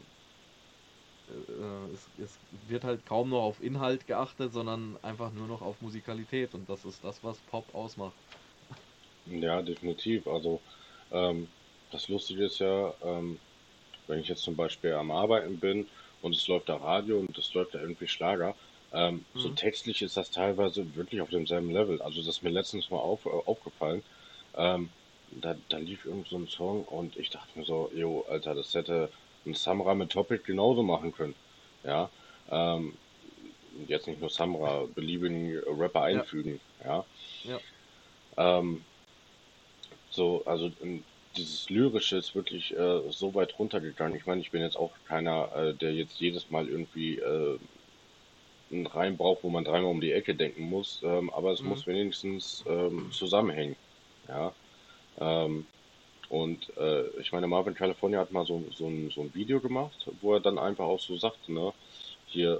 es wird halt kaum noch auf Inhalt geachtet, sondern einfach nur noch auf Musikalität. Und das ist das, was Pop ausmacht. Ja, definitiv. Also ähm, das Lustige ist ja, wenn ich jetzt zum Beispiel am Arbeiten bin und es läuft da Radio und es läuft da irgendwie Schlager, so Mhm. textlich ist das teilweise wirklich auf demselben Level. Also das ist mir letztens mal aufgefallen. Ähm, da lief irgend so ein Song und ich dachte mir so, jo, Alter, das hätte ein Samra mit Topic genauso machen können. Ja, ähm, jetzt nicht nur Samra, beliebigen Rapper Ja, einfügen. Ja, ja. ähm, so, also dieses Lyrische ist wirklich so weit runtergegangen. Ich meine, ich bin jetzt auch keiner, der jetzt jedes Mal irgendwie einen Reim braucht, wo man dreimal um die Ecke denken muss, aber es Mhm. muss wenigstens zusammenhängen. Ja. Ähm, und ich meine, Marvin California hat mal so ein Video gemacht, wo er dann einfach auch so sagt, ne, hier,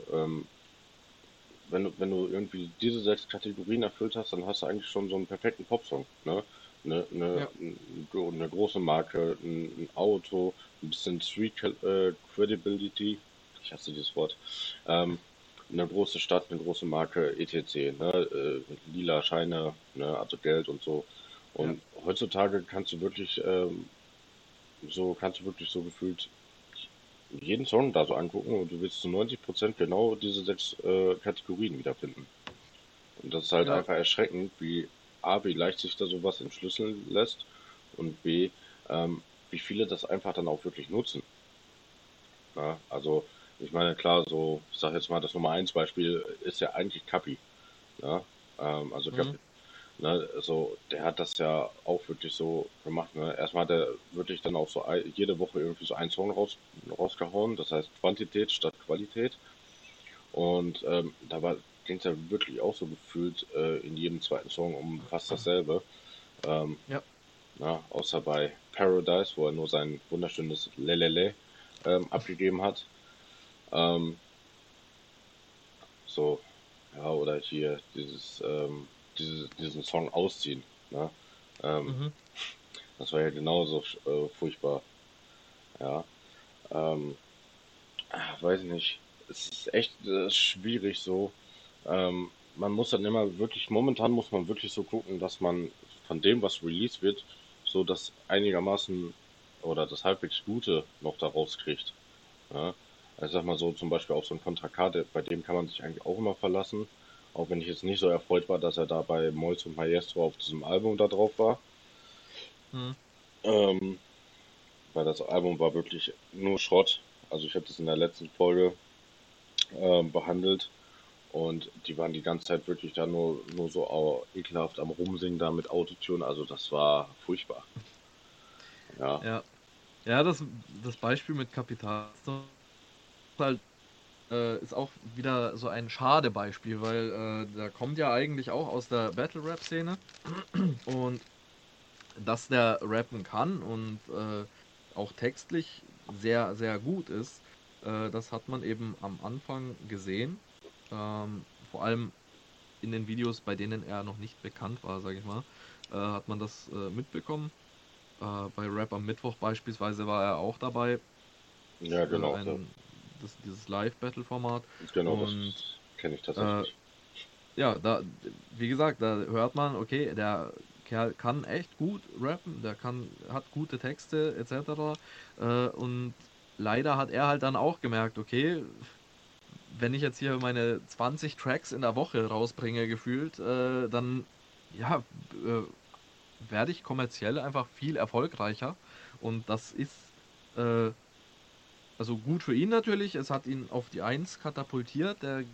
wenn du irgendwie diese sechs Kategorien erfüllt hast, dann hast du eigentlich schon so einen perfekten Popsong. Ne? Ja, Eine große Marke, ein Auto, ein bisschen Credibility, ich hasse dieses Wort, ähm, eine große Stadt, eine große Marke, etc. Ne? Lila Scheine, ne? Also Geld und so. ja, Und heutzutage kannst du wirklich so gefühlt jeden Song da so angucken und du wirst zu 90% genau diese sechs Kategorien wiederfinden. Und das ist halt ja, einfach erschreckend, wie leicht sich da sowas entschlüsseln lässt und B, wie viele das einfach dann auch wirklich nutzen. Ne? Also, ich meine, klar, so, ich sag jetzt mal, das Nummer eins Beispiel ist ja eigentlich Kapi. Ne? Also mhm. Kapi, ne, so, der hat das ja auch wirklich so gemacht. Ne? Erstmal hat er wirklich dann auch so jede Woche irgendwie so einen Song rausgehauen, das heißt Quantität statt Qualität. Und da ging es ja wirklich auch so gefühlt in jedem zweiten Song um fast dasselbe. Ähm, Ja, außer bei Paradise, wo er nur sein wunderschönes Lelele abgegeben hat. Ähm, so, ja, oder hier diesen Song ausziehen. Ne? Ähm, mhm. das war ja genauso furchtbar. Ja, ähm, weiß nicht. Es ist echt schwierig so. Man muss dann immer wirklich, momentan muss man wirklich so gucken, dass man von dem, was released wird, so das einigermaßen oder das halbwegs Gute noch daraus kriegt. Ja? Also ich sag mal so, zum Beispiel auf so einen Contra K, bei dem kann man sich eigentlich auch immer verlassen. Auch wenn ich jetzt nicht so erfreut war, dass er da bei Mois und Maestro auf diesem Album da drauf war. Mhm. Ähm, weil das Album war wirklich nur Schrott. Also ich habe das in der letzten Folge behandelt. Und die waren die ganze Zeit wirklich da nur so ekelhaft am Rumsingen da mit Autotune. Also das war furchtbar. Ja, Ja. Ja, das Beispiel mit Kapital ist halt, ist auch wieder so ein schade Beispiel, weil der kommt ja eigentlich auch aus der Battle-Rap-Szene und dass der rappen kann und auch textlich sehr, sehr gut ist, das hat man eben am Anfang gesehen. Vor allem in den Videos, bei denen er noch nicht bekannt war, sage ich mal, hat man das mitbekommen. Bei Rap am Mittwoch beispielsweise war er auch dabei, Ja, genau, dieses Live-Battle-Format. genau, das Und kenne ich äh, tatsächlich. ja, wie gesagt, da hört man, okay, der Kerl kann echt gut rappen, hat gute Texte etc. Und leider hat er halt dann auch gemerkt, okay, wenn ich jetzt hier meine 20 Tracks in der Woche rausbringe, gefühlt, dann ja, äh, werde ich kommerziell einfach viel erfolgreicher. Und das ist äh, also gut für ihn natürlich. Es hat ihn auf die Eins katapultiert. Der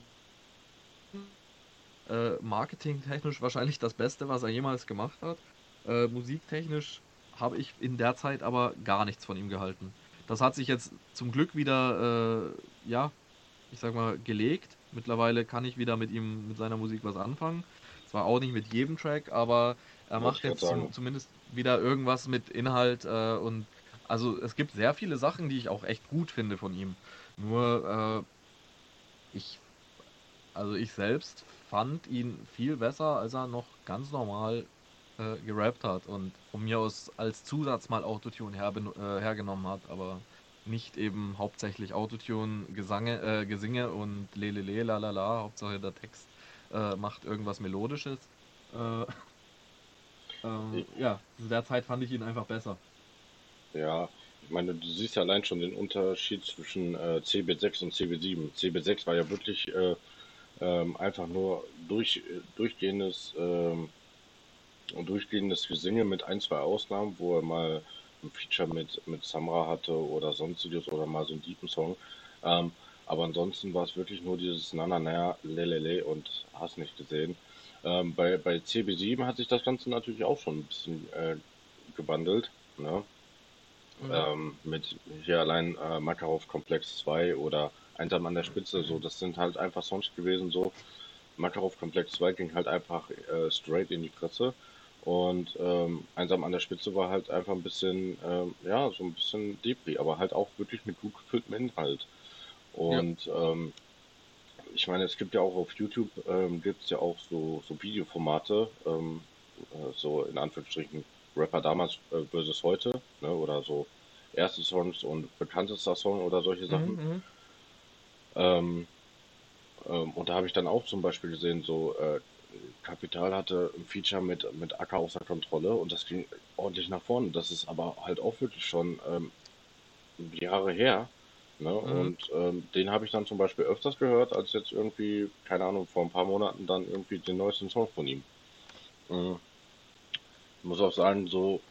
marketingtechnisch wahrscheinlich das Beste, was er jemals gemacht hat. Musiktechnisch habe ich in der Zeit aber gar nichts von ihm gehalten. Das hat sich jetzt zum Glück wieder, ja, ich sag mal, gelegt. Mittlerweile kann ich wieder mit seiner Musik was anfangen. Zwar auch nicht mit jedem Track, aber er Wollte ich macht gerade jetzt sagen. zumindest wieder irgendwas mit Inhalt und also es gibt sehr viele Sachen, die ich auch echt gut finde von ihm. Nur ich, also ich selbst fand ihn viel besser, als er noch ganz normal gerappt hat und von mir aus als Zusatz mal Autotune hergenommen hat, aber nicht eben hauptsächlich Autotune, Gesinge und lelele, lalala, Hauptsache der Text macht irgendwas Melodisches. Äh, ja, zu der Zeit fand ich ihn einfach besser. Ja, ich meine, du siehst ja allein schon den Unterschied zwischen CB6 und CB7. CB6 war ja wirklich einfach nur durchgehendes Gesinge mit ein, zwei Ausnahmen, wo er mal ein Feature mit Samra hatte oder sonstiges oder mal so einen deepen Song. Ähm, aber ansonsten war es wirklich nur dieses Na Na Na, Lelele und hast nicht gesehen. Bei CB7 hat sich das Ganze natürlich auch schon ein bisschen gewandelt. Ne? Mhm. Mit hier allein Makarov Komplex 2 oder Einsam an der Spitze, so, das sind halt einfach Songs gewesen, so. Makarov Komplex 2 ging halt einfach straight in die Fresse und Einsam an der Spitze war halt einfach ein bisschen, ja, so ein bisschen Depri, aber halt auch wirklich mit gut gefülltem Inhalt. Ja. Und ich meine, es gibt ja auch auf YouTube, gibt es ja auch so Videoformate, so in Anführungsstrichen Rapper damals versus heute, ne, oder so erste Songs und bekanntester Song oder solche Mhm, Sachen. mhm. Ähm, und da habe ich dann auch zum Beispiel gesehen, so Capital hatte ein Feature mit Acker außer Kontrolle und das ging ordentlich nach vorne. Das ist aber halt auch wirklich schon Jahre her. Ne? Mhm. Und den habe ich dann zum Beispiel öfters gehört, als jetzt irgendwie, keine Ahnung, vor ein paar Monaten dann irgendwie den neuesten Song von ihm. Mhm. Ich muss auch sagen, so,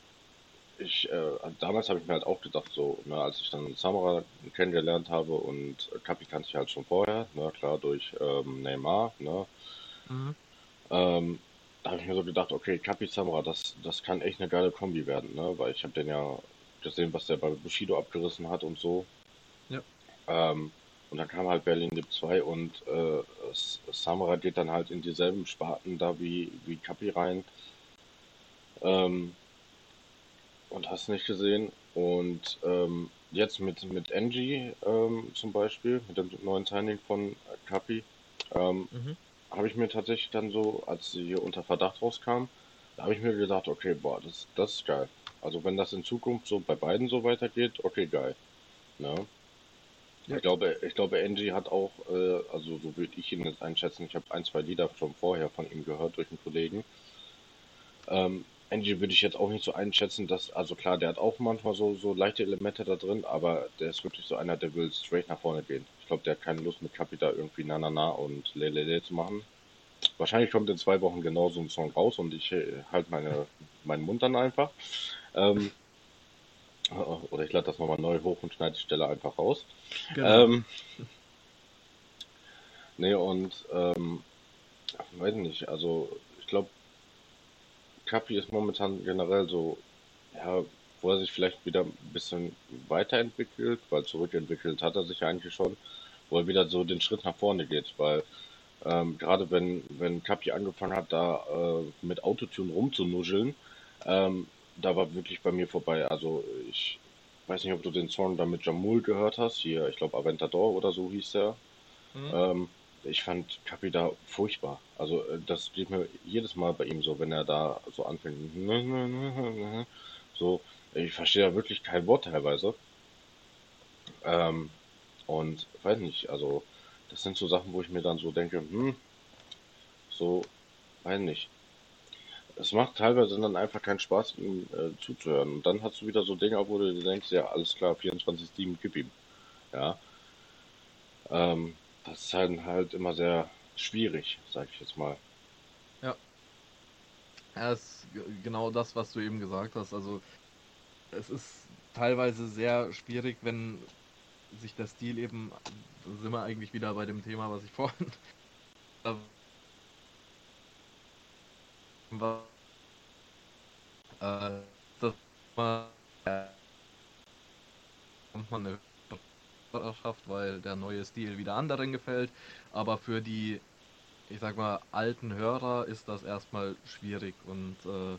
damals habe ich mir halt auch gedacht, so, ne, als ich dann Samara kennengelernt habe und Kapi kannte ich halt schon vorher, ne, klar, durch Neymar, ne, Mhm. ähm, da habe ich mir so gedacht, okay, Kapi Samara, das kann echt eine geile Kombi werden, ne, weil ich habe den ja gesehen, was der bei Bushido abgerissen hat und so. Ja. Ähm, und dann kam halt Berlin Lipp 2 und Samra geht dann halt in dieselben Sparten da wie Kapi rein. Ähm, und hast nicht gesehen. Und jetzt mit Angie zum Beispiel, mit dem neuen Signing von Kapi, ähm, Mhm. habe ich mir tatsächlich dann so, als sie hier unter Verdacht rauskam, da habe ich mir gedacht, okay, boah, das ist geil. Also wenn das in Zukunft so bei beiden so weitergeht, okay, geil. Ne? Ja. Ich glaube, Angie hat auch, also so würde ich ihn jetzt einschätzen, ich habe ein, zwei Lieder schon vorher von ihm gehört durch einen Kollegen. Angie würde ich jetzt auch nicht so einschätzen, dass, also klar, der hat auch manchmal so leichte Elemente da drin, aber der ist wirklich so einer, der will straight nach vorne gehen. Ich glaube, der hat keine Lust mit Capita irgendwie Na Na Na und Lelele zu machen. Wahrscheinlich kommt in 2 Wochen genau so ein Song raus und ich halte meinen Mund dann einfach. Ähm, oder ich lade das nochmal neu hoch und schneide die Stelle einfach raus. Genau. Ähm, nee, und weiß nicht, also ich glaube, Kapi ist momentan generell so, ja, wo er sich vielleicht wieder ein bisschen weiterentwickelt, weil zurückentwickelt hat er sich ja eigentlich schon, wo er wieder so den Schritt nach vorne geht, weil gerade wenn Kapi angefangen hat, da mit Autotune rumzunuscheln, da war wirklich bei mir vorbei. Also ich weiß nicht, ob du den Song da mit Jamul gehört hast, hier, ich glaube Aventador oder so hieß der. Mhm. Ähm, Ich fand Kapi da furchtbar. Also das geht mir jedes Mal bei ihm so, wenn er da so anfängt. So, ich verstehe da wirklich kein Wort teilweise. Ähm, und weiß nicht, also das sind so Sachen, wo ich mir dann so denke, so, weiß nicht. Es macht teilweise dann einfach keinen Spaß, ihm zuzuhören. Und dann hast du wieder so Dinge, wo du dir denkst, ja, alles klar, 24/7, gib ihm. Ja, das ist halt immer sehr schwierig, sag ich jetzt mal. Ja, ja, ist genau das, was du eben gesagt hast. Also es ist teilweise sehr schwierig, wenn sich der Stil eben, da sind wir eigentlich wieder bei dem Thema, was ich vorhin war, das mal kommt man eine Hörerschaft, weil der neue Stil wieder anderen gefällt. Aber für die, ich sag mal, alten Hörer ist das erstmal schwierig und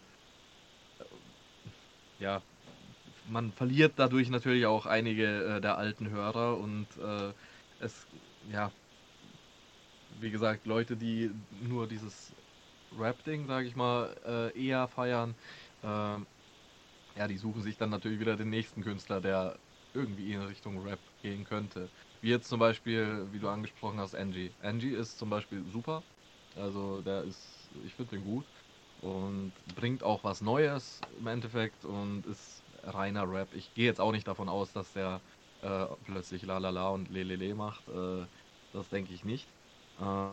ja, man verliert dadurch natürlich auch einige der alten Hörer und es, ja, wie gesagt, Leute, die nur dieses Rap-Ding, sage ich mal, eher feiern, ähm, ja, die suchen sich dann natürlich wieder den nächsten Künstler, der irgendwie in Richtung Rap gehen könnte. Wie jetzt zum Beispiel, wie du angesprochen hast, Angie. Angie ist zum Beispiel super. Also der ist, ich finde den gut und bringt auch was Neues im Endeffekt und ist reiner Rap. Ich gehe jetzt auch nicht davon aus, dass der plötzlich La La La und Lelele macht. Das denke ich nicht. Äh,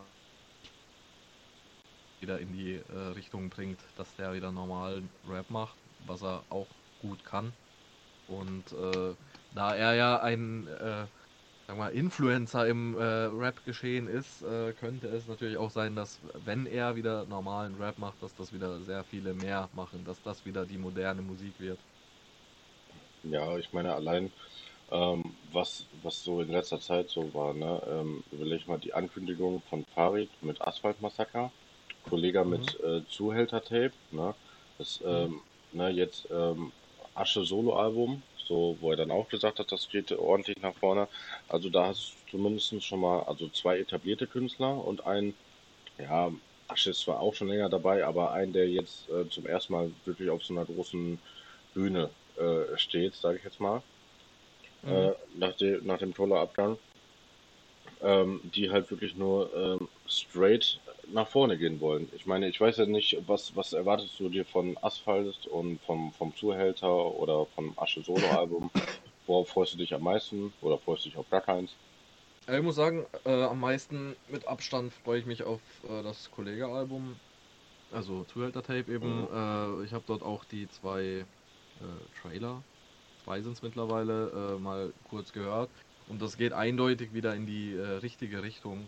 wieder in die Richtung bringt, dass der wieder normalen Rap macht, was er auch gut kann. Und da er ja ein, sag mal, Influencer im Rap-Geschehen ist, könnte es natürlich auch sein, dass wenn er wieder normalen Rap macht, dass das wieder sehr viele mehr machen, dass das wieder die moderne Musik wird. Ja, ich meine allein, was so in letzter Zeit so war, ne? Überleg mal die Ankündigung von Farid mit Asphalt-Massaker, Kollege Mhm. mit Zuhälter-Tape, ne? Das, Mhm. ne, jetzt Asche Solo-Album, so, wo er dann auch gesagt hat, das geht ordentlich nach vorne. Also da hast du zumindest schon mal, also zwei etablierte Künstler und ein, ja, Asche ist zwar auch schon länger dabei, aber ein, der jetzt zum ersten Mal wirklich auf so einer großen Bühne steht, sage ich jetzt mal, Mhm. nach dem Toller-Abgang, die halt wirklich nur straight nach vorne gehen wollen. Ich meine, ich weiß ja nicht, was erwartest du dir von Asphalt und vom Zuhälter oder vom Asche Solo-Album? Worauf freust du dich am meisten oder freust du dich auf gar keins? Ich muss sagen, am meisten mit Abstand freue ich mich auf das Kollege-Album, also Zuhälter-Tape eben. Mhm. Ich habe dort auch die zwei Trailer, zwei sind es mittlerweile, mal kurz gehört. Und das geht eindeutig wieder in die richtige Richtung.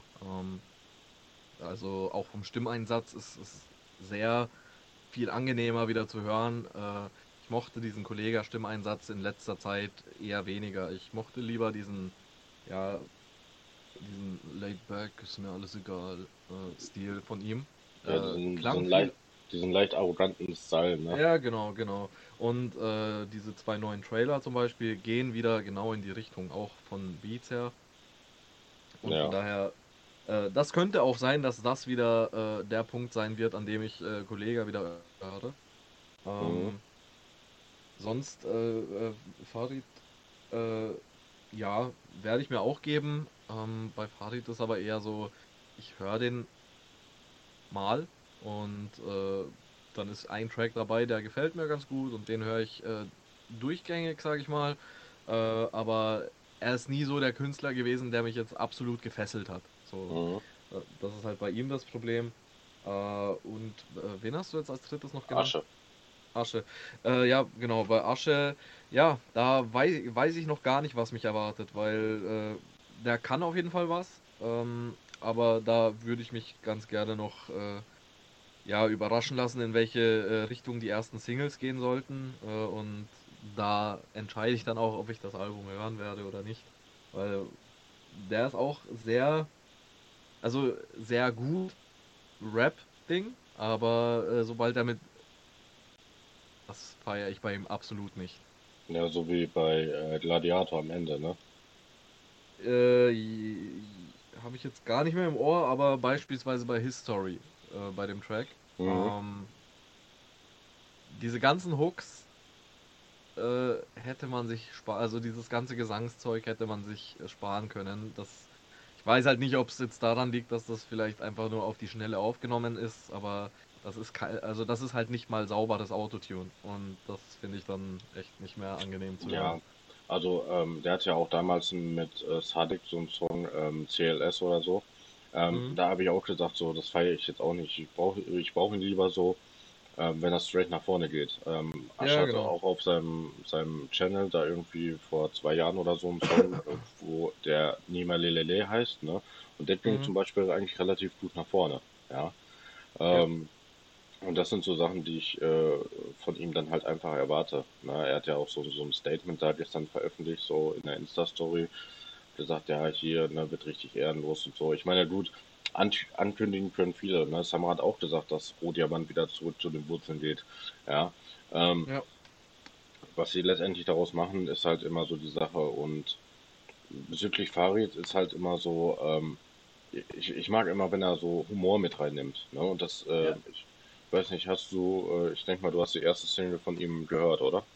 Also auch vom Stimmeinsatz ist es sehr viel angenehmer wieder zu hören. Ich mochte diesen Kollega-Stimmeinsatz in letzter Zeit eher weniger. Ich mochte lieber ja, diesen Laid Back, ist mir alles egal, Stil von ihm. Ja, Klang viel. diesen leicht arroganten Style, ne? Ja, genau, genau. Und diese zwei neuen Trailer zum Beispiel gehen wieder genau in die Richtung, auch von Beats her. Und von Ja. daher, das könnte auch sein, dass das wieder der Punkt sein wird, an dem ich Kollega wieder höre. Mhm. Ähm, sonst, Farid, äh, ja, werde ich mir auch geben. Bei Farid ist aber eher so, ich höre den mal und dann ist ein Track dabei, der gefällt mir ganz gut und den höre ich durchgängig, sage ich mal. Aber er ist nie so der Künstler gewesen, der mich jetzt absolut gefesselt hat. So, Mhm. das ist halt bei ihm das Problem. Und wen hast du jetzt als drittes noch genannt? Asche. Asche. Ja, genau, bei Asche, ja, da weiß ich noch gar nicht, was mich erwartet, weil der kann auf jeden Fall was. Aber da würde ich mich ganz gerne noch ja, überraschen lassen, in welche Richtung die ersten Singles gehen sollten. Und da entscheide ich dann auch, ob ich das Album hören werde oder nicht. Weil der ist auch sehr, also sehr gut Rap-Ding, aber sobald er mit, das feiere ich bei ihm absolut nicht. Ja, so wie bei Gladiator am Ende, ne? Äh, habe ich jetzt gar nicht mehr im Ohr, aber beispielsweise bei History, bei dem Track, Mhm. ähm, diese ganzen Hooks hätte man sich sparen, also dieses ganze Gesangszeug hätte man sich sparen können. Ich weiß halt nicht, ob es jetzt daran liegt, dass das vielleicht einfach nur auf die Schnelle aufgenommen ist, aber also das ist halt nicht mal sauberes Autotune und das finde ich dann echt nicht mehr angenehm zu Ja, hören. also der hat ja auch damals mit Sadik so einen Song CLS oder so. Mhm. Da habe ich auch gesagt, so, das feiere ich jetzt auch nicht. Ich brauch ihn lieber so, wenn er straight nach vorne geht. Ash Ja, hatte genau. auch auf seinem Channel da irgendwie vor 2 Jahren oder so einen Song, wo der Nima Lelele heißt, ne? Und der ging Mhm. zum Beispiel eigentlich relativ gut nach vorne, ja. Ja. Ähm, und das sind so Sachen, die ich von ihm dann halt einfach erwarte. Ne? Er hat ja auch so ein Statement da gestern veröffentlicht, so in der Insta-Story, gesagt, ja, hier ne, wird richtig ehrenlos und so. Ich meine, gut, ankündigen können viele. Ne? Samra hat auch gesagt, dass Rohdiamant wieder zurück zu den Wurzeln geht. Ja, ähm, Ja. was sie letztendlich daraus machen, ist halt immer so die Sache. Und bezüglich Farid ist halt immer so, ich mag immer, wenn er so Humor mit reinnimmt. Ne? Und Ja. ich weiß nicht, ich denke mal, du hast die erste Single von ihm gehört, oder?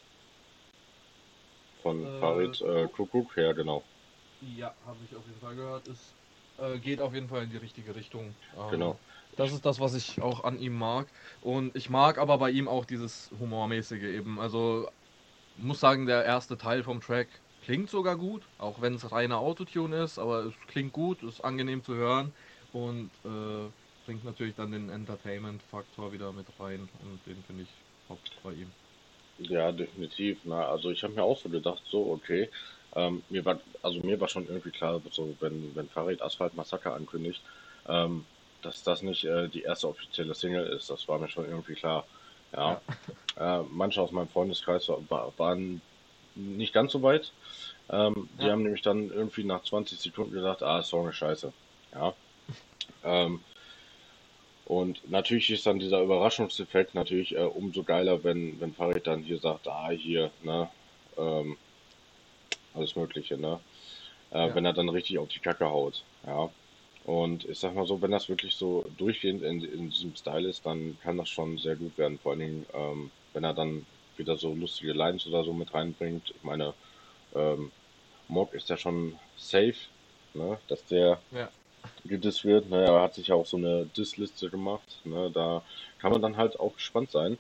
Von Farid Kuckuck. Kuckuck, ja, genau. Ja, habe ich auf jeden Fall gehört. Es geht auf jeden Fall in die richtige Richtung. Genau. Das ist das, was ich auch an ihm mag. Und ich mag aber bei ihm auch dieses Humormäßige eben. Also muss sagen, der erste Teil vom Track klingt sogar gut, auch wenn es reiner Autotune ist, aber es klingt gut, ist angenehm zu hören und bringt natürlich dann den Entertainment-Faktor wieder mit rein und den finde ich top bei ihm. Ja, definitiv. Na, also ich habe mir auch so gedacht, so, okay, mir war schon irgendwie klar, so, wenn Farid Asphalt Massaker ankündigt, ähm, dass das nicht die erste offizielle Single ist. Das war mir schon irgendwie klar. Ja. Ja, Manche aus meinem Freundeskreis waren nicht ganz so weit. Die ja, haben nämlich dann irgendwie nach 20 Sekunden gesagt, ah, Song ist scheiße. Ja. Ähm, und natürlich ist dann dieser Überraschungseffekt natürlich umso geiler, wenn Farid dann hier sagt, ah, hier, ne, ähm, alles Mögliche, ne? ja, Wenn er dann richtig auf die Kacke haut, ja. Und ich sag mal so, wenn das wirklich so durchgehend in diesem Style ist, dann kann das schon sehr gut werden. Vor allen Dingen, wenn er dann wieder so lustige Lines oder so mit reinbringt. Ich meine, ähm, Mock ist ja schon safe, ne, dass der ja. gedisst wird. Ne, er hat sich ja auch so eine Diss-Liste gemacht. Ne, da kann man dann halt auch gespannt sein.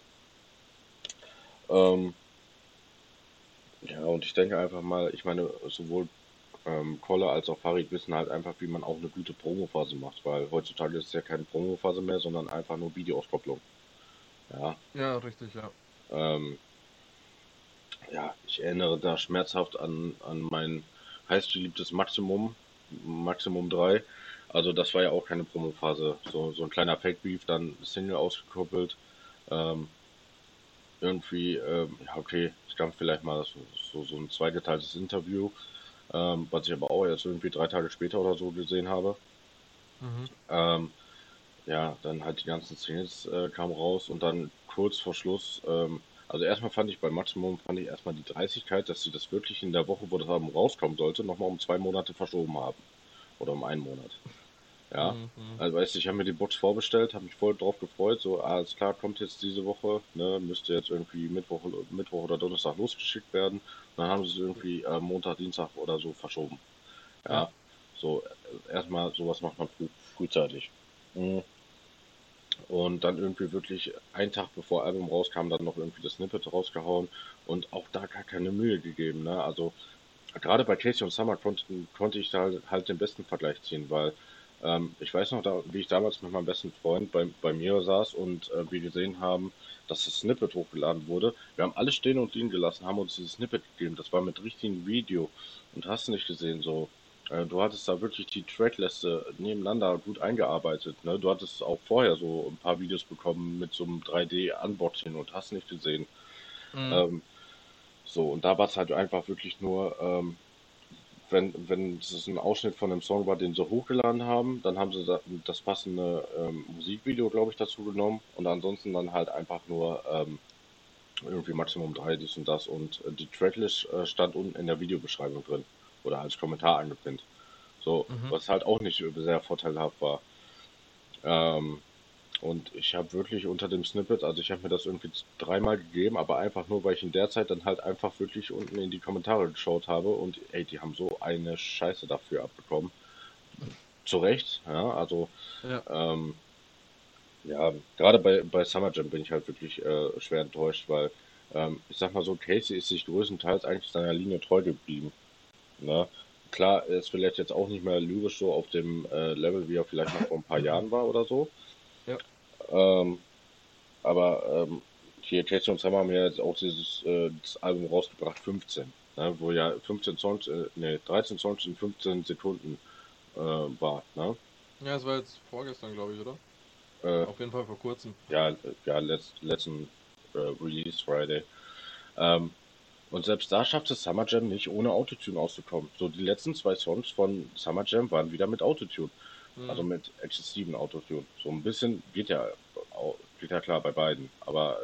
Ähm, ja, und ich denke einfach mal, ich meine, sowohl Kolle als auch Farid wissen halt einfach, wie man auch eine gute Promophase macht, weil heutzutage ist es ja keine Promophase mehr, sondern einfach nur Videoauskopplung. Ja, Ja, richtig, ja. ähm, ja, ich erinnere da schmerzhaft an mein heißgeliebtes Maximum 3. Also das war ja auch keine Promophase. So ein kleiner Fake-Beef, dann Single ausgekoppelt. Ähm, irgendwie, ja okay, es gab vielleicht mal so ein zweigeteiltes Interview, was ich aber auch erst irgendwie 3 Tage später oder so gesehen habe. Mhm. Ähm, Ja, dann halt die ganzen Singles kamen raus und dann kurz vor Schluss, also erstmal fand ich erstmal die Dreistigkeit, dass sie das wirklich in der Woche, wo das Album rauskommen sollte, nochmal um 2 Monate verschoben haben. Oder um einen Monat. Ja. Mhm. Also weißt du, ich habe mir die Box vorbestellt, habe mich voll drauf gefreut, so, alles klar, kommt jetzt diese Woche, ne, müsste jetzt irgendwie Mittwoch oder Donnerstag losgeschickt werden. Und dann haben sie es irgendwie Montag, Dienstag oder so verschoben. Ja. Ja. So, erstmal sowas macht man frühzeitig. Mhm. Und dann irgendwie wirklich einen Tag bevor Album rauskam, dann noch irgendwie das Snippet rausgehauen und auch da gar keine Mühe gegeben. Ne? Also gerade bei Casey und Summer konnte ich da halt den besten Vergleich ziehen, weil ich weiß noch, wie ich damals mit meinem besten Freund bei mir saß und wir gesehen haben, dass das Snippet hochgeladen wurde. Wir haben alles stehen und liegen gelassen, haben uns dieses Snippet gegeben. Das war mit richtigem Video und hast nicht gesehen, so. Du hattest da wirklich die Trackliste nebeneinander gut eingearbeitet. Ne? Du hattest auch vorher so ein paar Videos bekommen mit so einem 3D-Unboxing und hast nicht gesehen. Mhm. Ähm, so, und da war es halt einfach wirklich nur, wenn es ein Ausschnitt von dem Song war, den sie hochgeladen haben, dann haben sie das passende Musikvideo, glaube ich, dazu genommen und ansonsten dann halt einfach nur irgendwie Maximum 3 dies und das und die Tracklist stand unten in der Videobeschreibung drin oder als Kommentar angepinnt. So, Mhm. was halt auch nicht sehr vorteilhaft war. Ähm, und ich habe wirklich unter dem Snippet, also ich habe mir das irgendwie dreimal gegeben, aber einfach nur, weil ich in der Zeit dann halt einfach wirklich unten in die Kommentare geschaut habe und ey, die haben so eine Scheiße dafür abbekommen. Zu Recht, ja, also Ja. ähm, ja, gerade bei Summer Jam bin ich halt wirklich schwer enttäuscht, weil ich sag mal so, Casey ist sich größtenteils eigentlich seiner Linie treu geblieben. Ne? Klar, er ist vielleicht jetzt auch nicht mehr lyrisch so auf dem Level, wie er vielleicht noch vor ein paar Jahren war oder so. Ja. Ähm, aber hier Casey und Summer haben ja jetzt auch das Album rausgebracht, 15, ne? Wo ja 15 Songs, ne, 13 Songs in 15 Sekunden war. Ne? Ja, es war jetzt vorgestern, glaube ich, oder? Äh, Auf jeden Fall vor kurzem. ja, letzten Release Friday. Ähm, Und selbst da schafft es Summer Jam nicht, ohne Autotune auszukommen. So, die letzten zwei Songs von Summer Jam waren wieder mit Autotune. Also Mhm. mit exzessiven Autotune. So ein bisschen geht ja klar bei beiden. Aber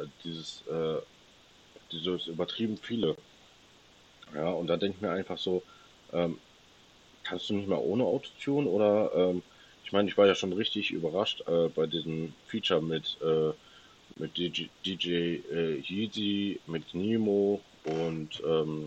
dieses übertrieben viele. Ja, und da denke ich mir einfach so, ähm, kannst du nicht mal ohne Autotune? Oder, ich meine, ich war ja schon richtig überrascht bei diesem Feature mit DJ Yeezy, mit Nemo und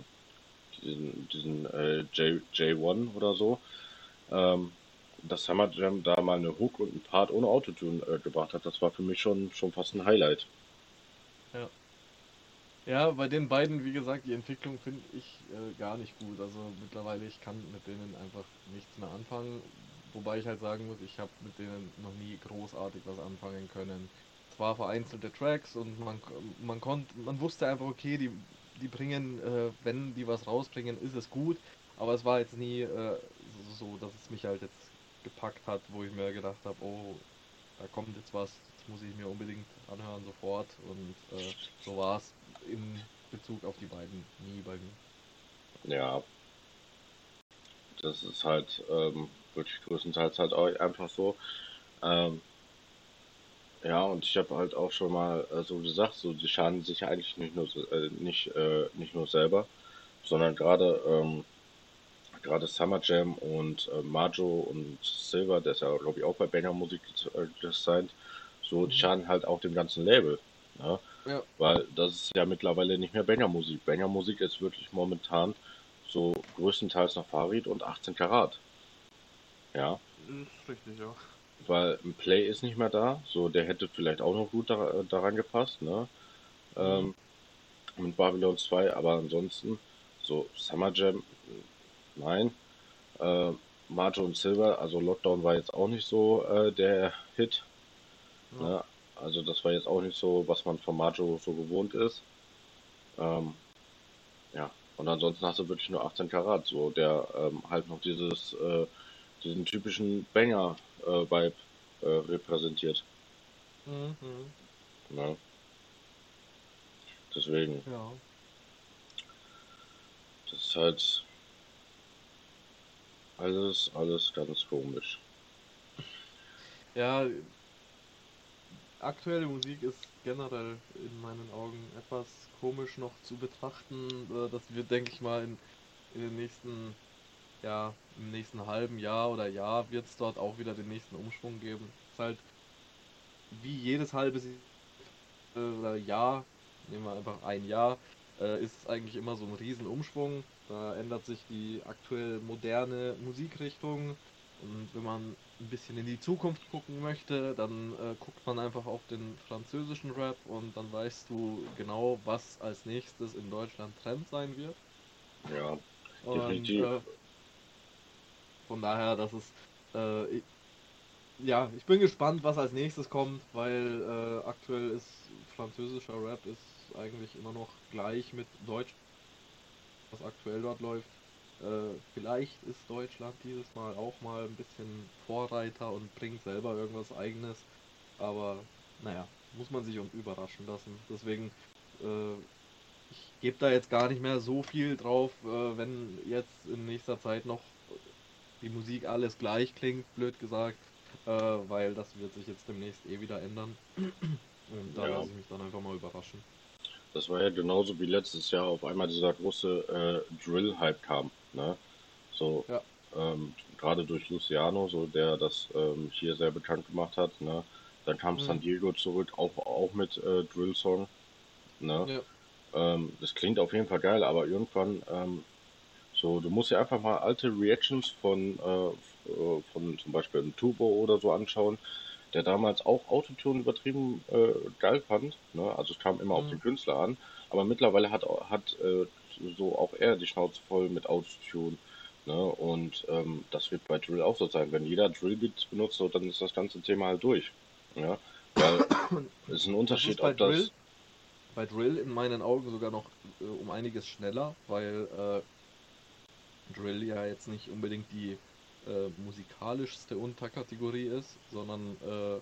diesen J1 oder so, ähm, dass Summer Jam da mal eine Hook und einen Part ohne Autotune gebracht hat, das war für mich schon fast ein Highlight. Ja. Ja, bei den beiden, wie gesagt, die Entwicklung finde ich gar nicht gut. Also mittlerweile, ich kann mit denen einfach nichts mehr anfangen. Wobei ich halt sagen muss, ich habe mit denen noch nie großartig was anfangen können. Zwar vereinzelte Tracks und man wusste einfach, okay, die bringen, wenn die was rausbringen, ist es gut. Aber es war jetzt nie so, dass es mich halt jetzt gepackt hat, wo ich mir gedacht habe, oh, da kommt jetzt was, das muss ich mir unbedingt anhören sofort. Und so war es in Bezug auf die beiden nie bei mir. Ja, das ist halt wirklich größtenteils halt auch einfach so. Ähm, ja, und ich habe halt auch schon mal so gesagt, so die schaden sich ja eigentlich nicht nur selber, sondern gerade Summer Jam und Majo und Silver, der ist ja glaube ich auch bei Banger Musik gesigned, so die Mhm. schaden halt auch dem ganzen Label. Ne? Ja, Weil das ist ja mittlerweile nicht mehr Banger-Musik. Banger-Musik ist wirklich momentan so größtenteils noch Farid und 18 Karat. Ja, ist richtig, ja. weil ein Play ist nicht mehr da. So, der hätte vielleicht auch noch gut daran gepasst, ne? Mhm. Ähm, mit Babylon 2, aber ansonsten, so Summer Jam, nein. Äh, Majo und Silver, also Lockdown war jetzt auch nicht so der Hit, Ja. ne? Also das war jetzt auch nicht so, was man von Majo so gewohnt ist. Ähm, Ja, und ansonsten hast du wirklich nur 18 Karat, so der halt noch diesen typischen Banger-Vibe repräsentiert. Mhm. Ne? Deswegen, Ja. das ist halt alles ganz komisch. Ja, aktuelle Musik ist generell in meinen Augen etwas komisch noch zu betrachten. Das wird, denke ich mal, in den nächsten, ja, im nächsten halben Jahr oder Jahr wird es dort auch wieder den nächsten Umschwung geben. Ist halt wie jedes oder Jahr, nehmen wir einfach ein Jahr, ist es eigentlich immer so ein Riesenumschwung. Da ändert sich die aktuell moderne Musikrichtung. Und wenn man ein bisschen in die Zukunft gucken möchte, dann guckt man einfach auf den französischen Rap und dann weißt du genau, was als nächstes in Deutschland Trend sein wird. Ja, Und definitiv. von daher, ja, ich bin gespannt, was als nächstes kommt, weil aktuell ist französischer Rap ist eigentlich immer noch gleich mit Deutsch, was aktuell dort läuft. Vielleicht ist Deutschland dieses Mal auch mal ein bisschen Vorreiter und bringt selber irgendwas Eigenes, aber naja, muss man sich überraschen lassen. Deswegen, äh, ich gebe da jetzt gar nicht mehr so viel drauf, wenn jetzt in nächster Zeit noch die Musik alles gleich klingt, blöd gesagt, weil das wird sich jetzt demnächst eh wieder ändern. Und da Ja, lasse ich mich dann einfach mal überraschen. das war ja genauso wie letztes Jahr auf einmal dieser große Drill-Hype kam. Ne? So, Ja. gerade durch Luciano, so der das hier sehr bekannt gemacht hat, ne? Dann kam San Mhm. Diego zurück, auch mit Drill-Song, ne? Ja. Das klingt auf jeden Fall geil, aber irgendwann, so, du musst dir einfach mal alte Reactions von zum Beispiel einem Turbo oder so anschauen, der damals auch Autotune übertrieben geil fand, ne? Also es kam immer auf den Mhm. Künstler an, aber mittlerweile hat so auch er die Schnauze voll mit Autotune, ne? Und das wird bei Drill auch so sein. Wenn jeder Drill-Beats benutzt, so, dann ist das ganze Thema halt durch, ja? Weil es ist ein Das ist Unterschied, ob das, bei Drill in meinen Augen sogar noch um einiges schneller, weil Drill ja jetzt nicht unbedingt die musikalischste Unterkategorie ist, sondern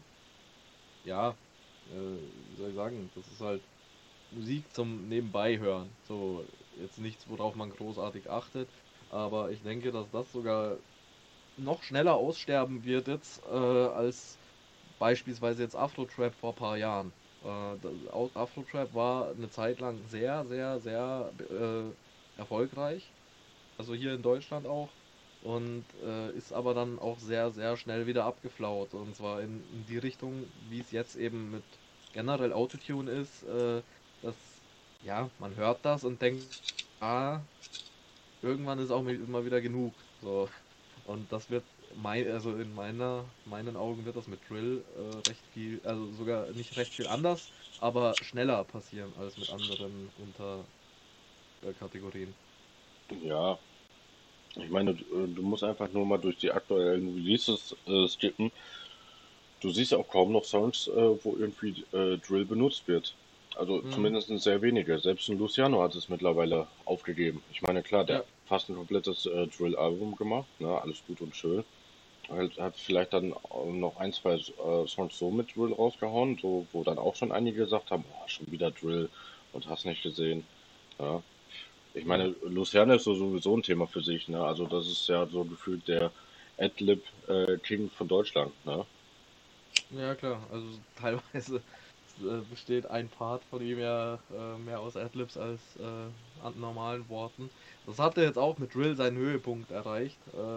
ja, wie soll ich sagen, das ist halt Musik zum Nebenbei hören. So, jetzt nichts, worauf man großartig achtet, aber ich denke, dass das sogar noch schneller aussterben wird jetzt als beispielsweise jetzt Afro-Trap vor ein paar Jahren. Afro-Trap war eine Zeit lang sehr, sehr, sehr erfolgreich, also hier in Deutschland auch, und ist aber dann auch sehr, sehr schnell wieder abgeflaut. Und zwar in die Richtung, wie es jetzt eben mit generell Autotune ist, dass, ja, man hört das und denkt, ah, irgendwann ist auch mal wieder genug. So. Und das wird also in meinen Augen wird das mit Drill recht viel, also sogar nicht recht viel anders, aber schneller passieren als mit anderen Unterkategorien. ja, ich meine, du musst einfach nur mal durch die aktuellen Releases skippen. Du siehst auch kaum noch Songs, wo irgendwie Drill benutzt wird. Also Mhm. zumindest sehr wenige. Selbst ein Luciano hat es mittlerweile aufgegeben. Ich meine, klar, der hat Ja, fast ein komplettes Drill-Album gemacht, ne? Alles gut und schön. Hat vielleicht dann auch noch ein, zwei Songs so mit Drill rausgehauen, so, wo dann auch schon einige gesagt haben, oh, schon wieder Drill und hast nicht gesehen. Ja. Ich ja. meine, Luciano ist so sowieso ein Thema für sich, ne? Also das ist ja so gefühlt der Adlib King von Deutschland, ne? Ja, klar. Also teilweise besteht ein Part von ihm ja mehr aus Adlibs als an normalen Worten. Das hat er jetzt auch mit Drill seinen Höhepunkt erreicht.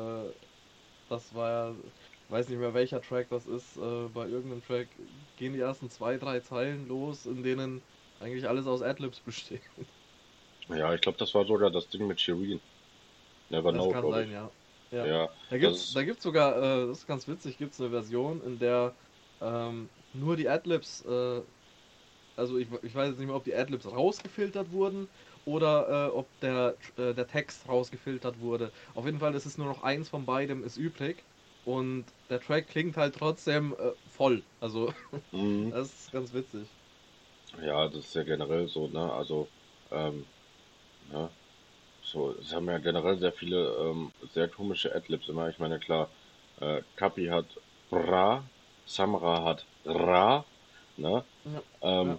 Das war ja, ich weiß nicht mehr welcher Track das ist. Bei irgendeinem Track gehen die ersten zwei, drei Zeilen los, in denen eigentlich alles aus Adlibs besteht. Ja, ich glaube, das war sogar das Ding mit Shirin. Never Das Know, kann glaube sein, ich. ja. Ja. Ja, Da das gibt's, ist, da gibt's sogar, das ist ganz witzig, gibt's eine Version, in der nur die Adlibs also ich weiß jetzt nicht mehr, ob die Adlibs rausgefiltert wurden oder ob der Text rausgefiltert wurde. Auf jeden Fall ist es nur noch eins von beidem ist übrig und der Track klingt halt trotzdem voll. Also mm, das ist ganz witzig. ja, das ist ja generell so, ne? Also, ähm, ne? So, es haben ja generell sehr viele sehr komische Adlibs immer. Ich meine, klar, Kapi hat Bra, Samra hat Ra, ne? Ja, ja, Ähm,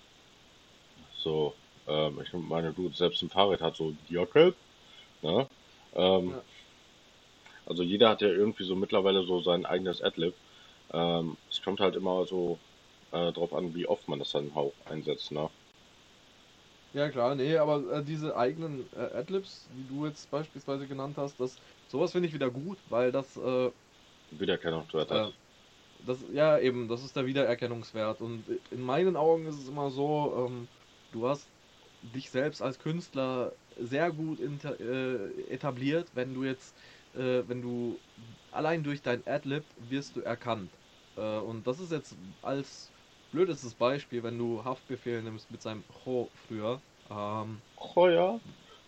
so, ich meine, du, selbst ein Fahrrad hat so Jockel, ne? Ähm, ja. also jeder hat ja irgendwie so mittlerweile so sein eigenes Adlib. Es kommt halt immer so drauf an, wie oft man das dann auch einsetzt, ne? Ja klar, nee, aber diese eigenen Adlibs, die du jetzt beispielsweise genannt hast, sowas finde ich wieder gut, weil Wiedererkennungswert äh, hat. ja eben, das ist der Wiedererkennungswert. Und in meinen Augen ist es immer so, du hast dich selbst als Künstler sehr gut etabliert, wenn du allein durch dein Adlib wirst du erkannt. Und das ist jetzt als blödestes Beispiel, wenn du Haftbefehl nimmst mit seinem Cho früher. Ähm, Oh ja.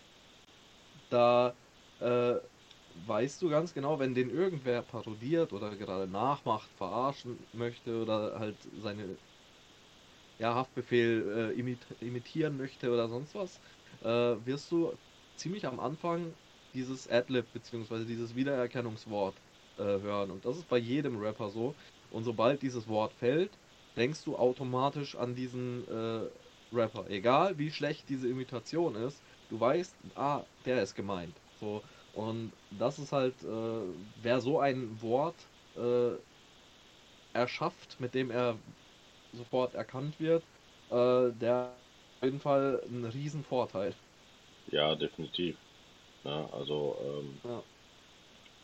da äh, weißt du ganz genau, wenn den irgendwer parodiert oder gerade nachmacht, verarschen möchte oder halt seine Haftbefehl imitieren möchte oder sonst was, wirst du ziemlich am Anfang dieses Adlib bzw. dieses Wiedererkennungswort hören. Und das ist bei jedem Rapper so. Und sobald dieses Wort fällt, denkst du automatisch an diesen Rapper. Egal wie schlecht diese Imitation ist, du weißt, ah, der ist gemeint. So, und das ist halt, wer so ein Wort erschafft, mit dem er sofort erkannt wird, der hat auf jeden Fall einen riesen Vorteil. Ja, definitiv. Ne? Also, Ja.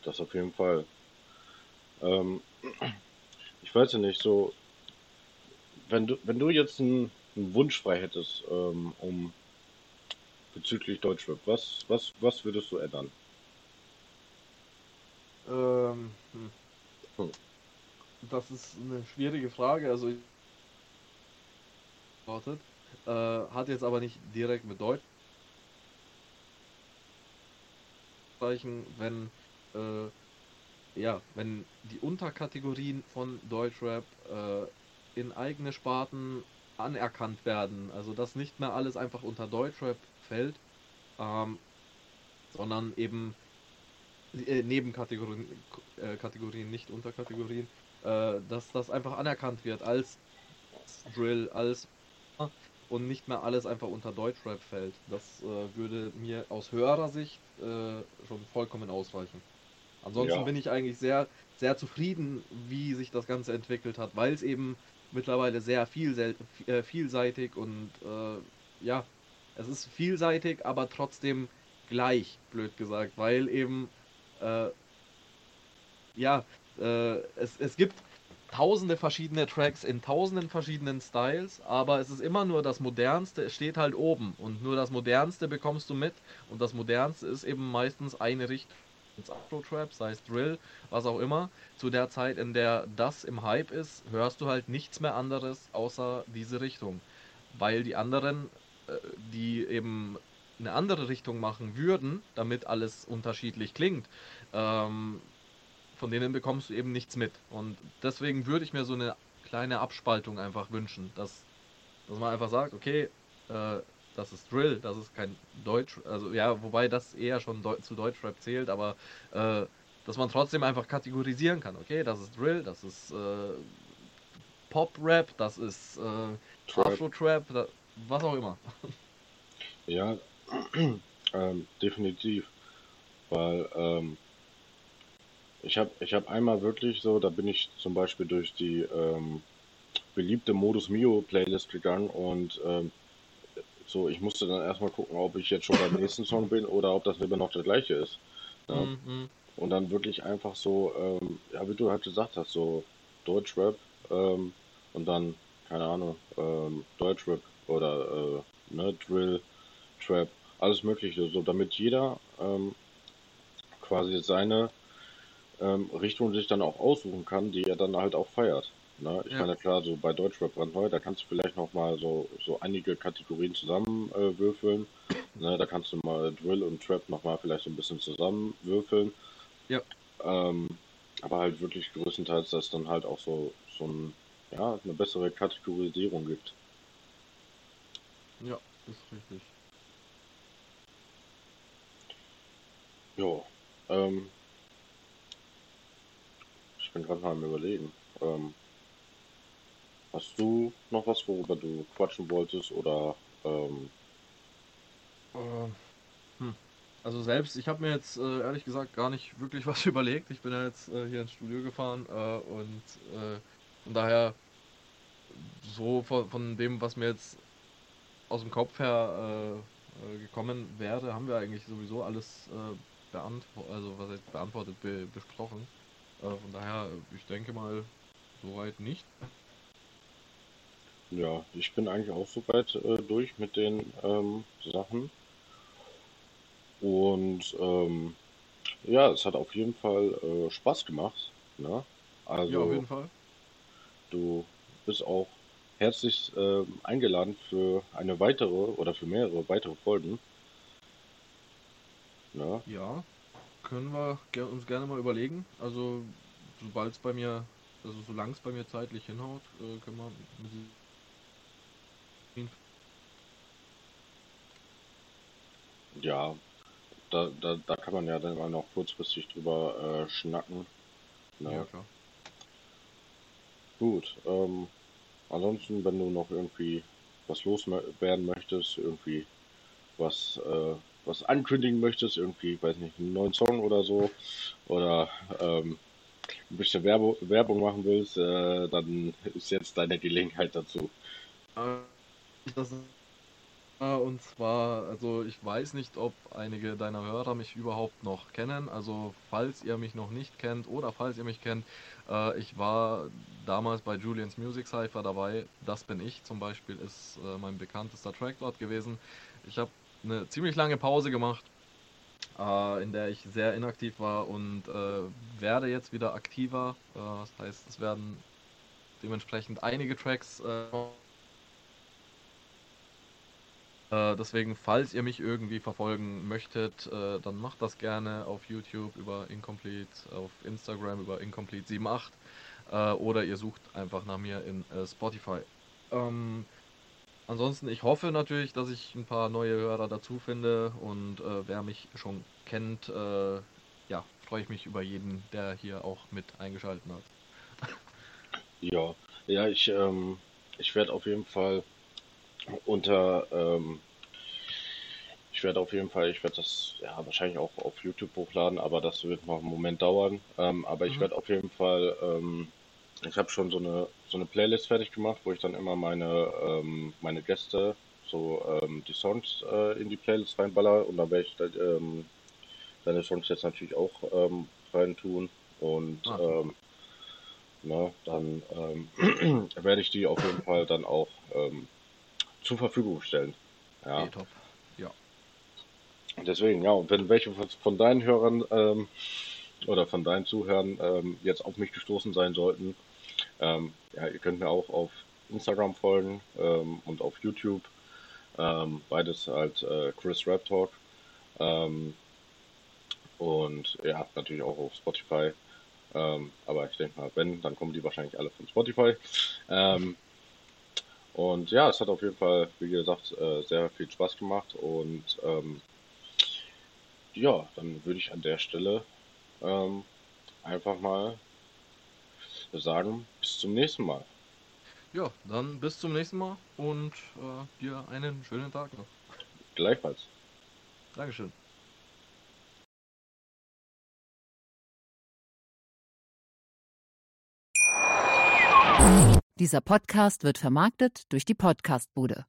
das auf jeden Fall. Ähm, ich weiß ja nicht, so, wenn du jetzt einen Wunsch frei hättest, um bezüglich Deutschrap, was würdest du ändern? Hm, Hm. das ist eine schwierige Frage. Also ich antwortet, hat jetzt aber nicht direkt mit Deutschzeichen, wenn äh, ja, wenn die Unterkategorien von Deutschrap in eigene Sparten anerkannt werden. Also dass nicht mehr alles einfach unter Deutschrap fällt, ähm, sondern eben Nebenkategorien, Kategorien, nicht Unterkategorien, dass das einfach anerkannt wird als Drill, als und nicht mehr alles einfach unter Deutschrap fällt. Das würde mir aus höherer Sicht schon vollkommen ausreichen. Ansonsten Ja, bin ich eigentlich sehr, sehr zufrieden, wie sich das Ganze entwickelt hat, weil es eben mittlerweile sehr vielseitig und ja, es ist vielseitig, aber trotzdem gleich, blöd gesagt, weil eben äh, ja, es gibt tausende verschiedene Tracks in tausenden verschiedenen Styles, aber es ist immer nur das Modernste, es steht halt oben und nur das Modernste bekommst du mit und das Modernste ist eben meistens eine Richtung. Afro-Trap, sei es Drill, was auch immer. Zu der Zeit, in der das im Hype ist, hörst du halt nichts mehr anderes außer diese Richtung. Weil die anderen, die eben eine andere Richtung machen würden, damit alles unterschiedlich klingt, ähm, von denen bekommst du eben nichts mit. Und deswegen würde ich mir so eine kleine Abspaltung einfach wünschen, dass man einfach sagt, okay, äh, das ist Drill, das ist kein Deutsch, also ja, wobei das eher schon zu Deutschrap zählt, aber äh, dass man trotzdem einfach kategorisieren kann, okay, das ist Drill, das ist Pop-Rap, das ist Trap, Afro-Trap, was auch immer. ja, definitiv, weil ich hab einmal wirklich so, da bin ich zum Beispiel durch die beliebte Modus Mio Playlist gegangen und so, ich musste dann erstmal gucken, ob ich jetzt schon beim nächsten Song bin oder ob das immer noch der gleiche ist. Ne? Mhm. Und dann wirklich einfach so, ja, wie du halt gesagt hast, so Deutschrap ähm, und dann, keine Ahnung, Deutschrap oder ne, Drill, Trap, alles Mögliche, so damit jeder quasi seine Richtung sich dann auch aussuchen kann, die er dann halt auch feiert. Ne? Ich Ja, meine, klar, so bei Deutschrap brandneu, da kannst du vielleicht noch mal so einige Kategorien zusammenwürfeln. Würfeln. Ne? Da kannst du mal Drill und Trap noch mal vielleicht so ein bisschen zusammenwürfeln. ja, Ähm, aber halt wirklich größtenteils, dass es dann halt auch ja, eine bessere Kategorisierung gibt. ja, ist richtig. Ja, ähm, ich bin gerade mal am Überlegen. Ähm, hast du noch was, worüber du quatschen wolltest oder Äh, hm. Also selbst, ich habe mir jetzt ehrlich gesagt gar nicht wirklich was überlegt. Ich bin ja jetzt hier ins Studio gefahren und von daher so von dem, was mir jetzt aus dem Kopf her gekommen wäre, haben wir eigentlich sowieso alles also was heißt beantwortet, besprochen. Von daher, ich denke mal, soweit nicht. ja, ich bin eigentlich auch soweit durch mit den Sachen. Und ja, es hat auf jeden Fall Spaß gemacht. Ne? Ja, auf Also jeden Fall. du bist auch herzlich eingeladen für eine weitere oder für mehrere weitere Folgen. Ne? Ja, können wir uns gerne mal überlegen. Also, sobald es bei mir, also solange es bei mir zeitlich hinhaut, können wir mit ihm. Ja, da kann man ja dann mal noch kurzfristig drüber schnacken. Ja, Ne? klar. Gut, ansonsten, wenn du noch irgendwie was loswerden möchtest, irgendwie was ankündigen möchtest, irgendwie, weiß nicht, einen neuen Song oder so, oder ein bisschen Werbung machen willst, dann ist jetzt deine Gelegenheit dazu. Äh, das Und zwar, also ich weiß nicht, ob einige deiner Hörer mich überhaupt noch kennen. Also falls ihr mich noch nicht kennt oder falls ihr mich kennt, ich war damals bei Julians Music Cypher dabei. Das bin ich zum Beispiel, ist mein bekanntester Track dort gewesen. Ich habe eine ziemlich lange Pause gemacht, in der ich sehr inaktiv war und werde jetzt wieder aktiver. Das heißt, es werden dementsprechend einige Tracks. Deswegen, falls ihr mich irgendwie verfolgen möchtet, dann macht das gerne auf YouTube über Incomplete, auf Instagram über Incomplete78 oder ihr sucht einfach nach mir in Spotify. Ähm, Ansonsten, ich hoffe natürlich, dass ich ein paar neue Hörer dazu finde und wer mich schon kennt, ja, freue ich mich über jeden, der hier auch mit eingeschaltet hat. Ja, ja, ich werde auf jeden Fall unter, ich werde das ja wahrscheinlich auch auf YouTube hochladen, aber das wird noch einen Moment dauern. Aber ich Mhm. werde auf jeden Fall, ich habe schon so eine Playlist fertig gemacht, wo ich dann immer meine Gäste, die Songs in die Playlist reinballer und da werde ich deine Songs jetzt natürlich auch rein tun und Ah, super. dann werde ich die auf jeden Fall dann auch zur Verfügung stellen. Ja, Top. Ja. deswegen, ja, und wenn welche von deinen Hörern oder von deinen Zuhörern jetzt auf mich gestoßen sein sollten, ja, ihr könnt mir auch auf Instagram folgen und auf YouTube, beides halt Chris Rap Talk ähm, und ja, natürlich auch auf Spotify. Aber ich denke mal, wenn, dann kommen die wahrscheinlich alle von Spotify. Ähm, und ja, es hat auf jeden Fall, wie gesagt, sehr viel Spaß gemacht und ja, dann würde ich an der Stelle ähm, einfach mal sagen, bis zum nächsten Mal. Ja, dann bis zum nächsten Mal und dir einen schönen Tag noch. Gleichfalls. Dankeschön. Dieser Podcast wird vermarktet durch die Podcastbude.